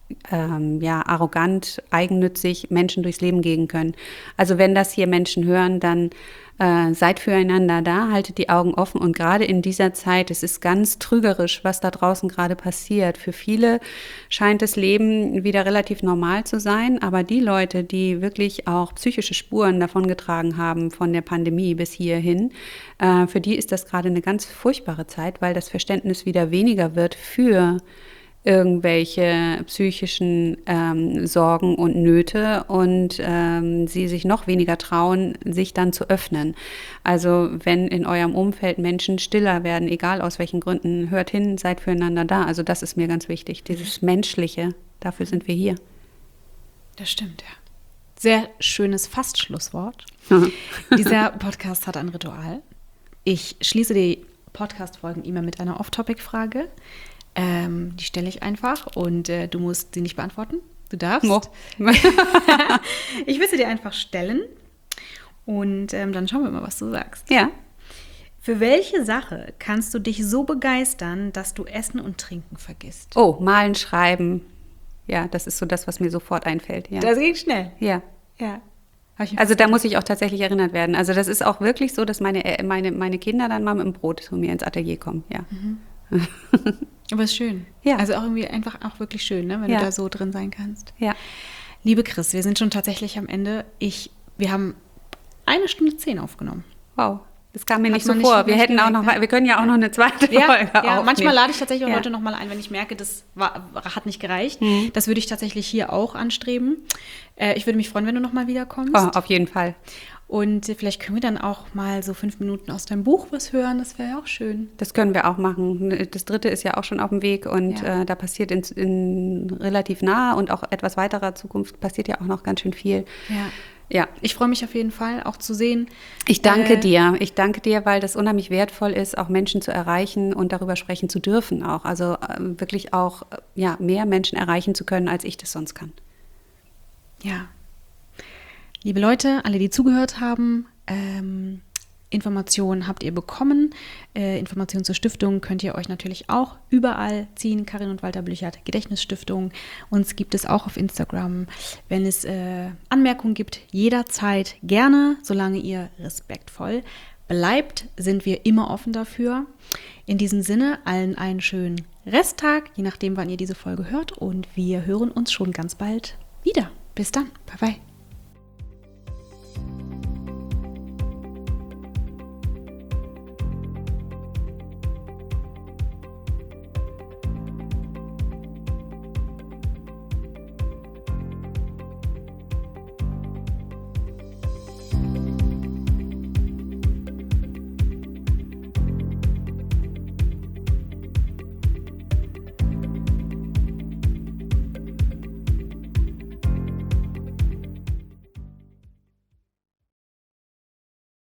arrogant, eigennützig Menschen durchs Leben gehen können. Also wenn das hier Menschen hören, dann seid füreinander da, haltet die Augen offen und gerade in dieser Zeit, es ist ganz trügerisch, was da draußen gerade passiert. Für viele scheint das Leben wieder relativ normal zu sein, aber die Leute, die wirklich auch psychische Spuren davongetragen haben von der Pandemie bis hierhin, für die ist das gerade eine ganz furchtbare Zeit, weil das Verständnis wieder weniger wird für irgendwelche psychischen Sorgen und Nöte und sie sich noch weniger trauen, sich dann zu öffnen. Also wenn in eurem Umfeld Menschen stiller werden, egal aus welchen Gründen, hört hin, seid füreinander da. Also das ist mir ganz wichtig, dieses Menschliche, dafür sind wir hier. Das stimmt, ja. Sehr schönes Fast-Schlusswort. Dieser Podcast hat ein Ritual. Ich schließe die Podcast-Folgen immer mit einer Off-Topic-Frage. Die stelle ich einfach und du musst sie nicht beantworten. Du darfst. Oh. Ich will sie dir einfach stellen und dann schauen wir mal, was du sagst. Ja. Für welche Sache kannst du dich so begeistern, dass du Essen und Trinken vergisst? Oh, malen, schreiben. Ja, das ist so das, was mir sofort einfällt. Ja. Das ging schnell. Ja. Ja. Also da muss ich auch tatsächlich erinnert werden. Also das ist auch wirklich so, dass meine Kinder dann mal mit dem Brot zu mir ins Atelier kommen. Ja. Aber es ist schön. Ja. Also auch irgendwie einfach auch wirklich schön, ne, wenn du da so drin sein kannst. Ja. Liebe Chris, wir sind schon tatsächlich am Ende. Wir haben 1:10 aufgenommen. Wow. Das kam mir Hat nicht so man vor. nicht Wir hätten auch noch, wir können ja auch noch eine zweite Folge aufnehmen. Manchmal lade ich tatsächlich auch Leute nochmal ein, wenn ich merke, das hat nicht gereicht. Das würde ich tatsächlich hier auch anstreben. Ich würde mich freuen, wenn du nochmal wiederkommst. Oh, auf jeden Fall. Und vielleicht können wir dann auch mal so 5 Minuten aus deinem Buch was hören. Das wäre ja auch schön. Das können wir auch machen. Das 3. ist ja auch schon auf dem Weg und da passiert in relativ naher und auch etwas weiterer Zukunft passiert ja auch noch ganz schön viel. Ja, ich freue mich auf jeden Fall, auch zu sehen. Ich danke dir. Ich danke dir, weil das unheimlich wertvoll ist, auch Menschen zu erreichen und darüber sprechen zu dürfen auch. Also wirklich auch mehr Menschen erreichen zu können, als ich das sonst kann. Ja. Liebe Leute, alle, die zugehört haben, Informationen habt ihr bekommen. Informationen zur Stiftung könnt ihr euch natürlich auch überall ziehen. Karin und Walter Blüchert, Gedächtnisstiftung. Uns gibt es auch auf Instagram. Wenn es Anmerkungen gibt, jederzeit gerne, solange ihr respektvoll bleibt, sind wir immer offen dafür. In diesem Sinne, allen einen schönen Resttag, je nachdem, wann ihr diese Folge hört. Und wir hören uns schon ganz bald wieder. Bis dann. Bye, bye.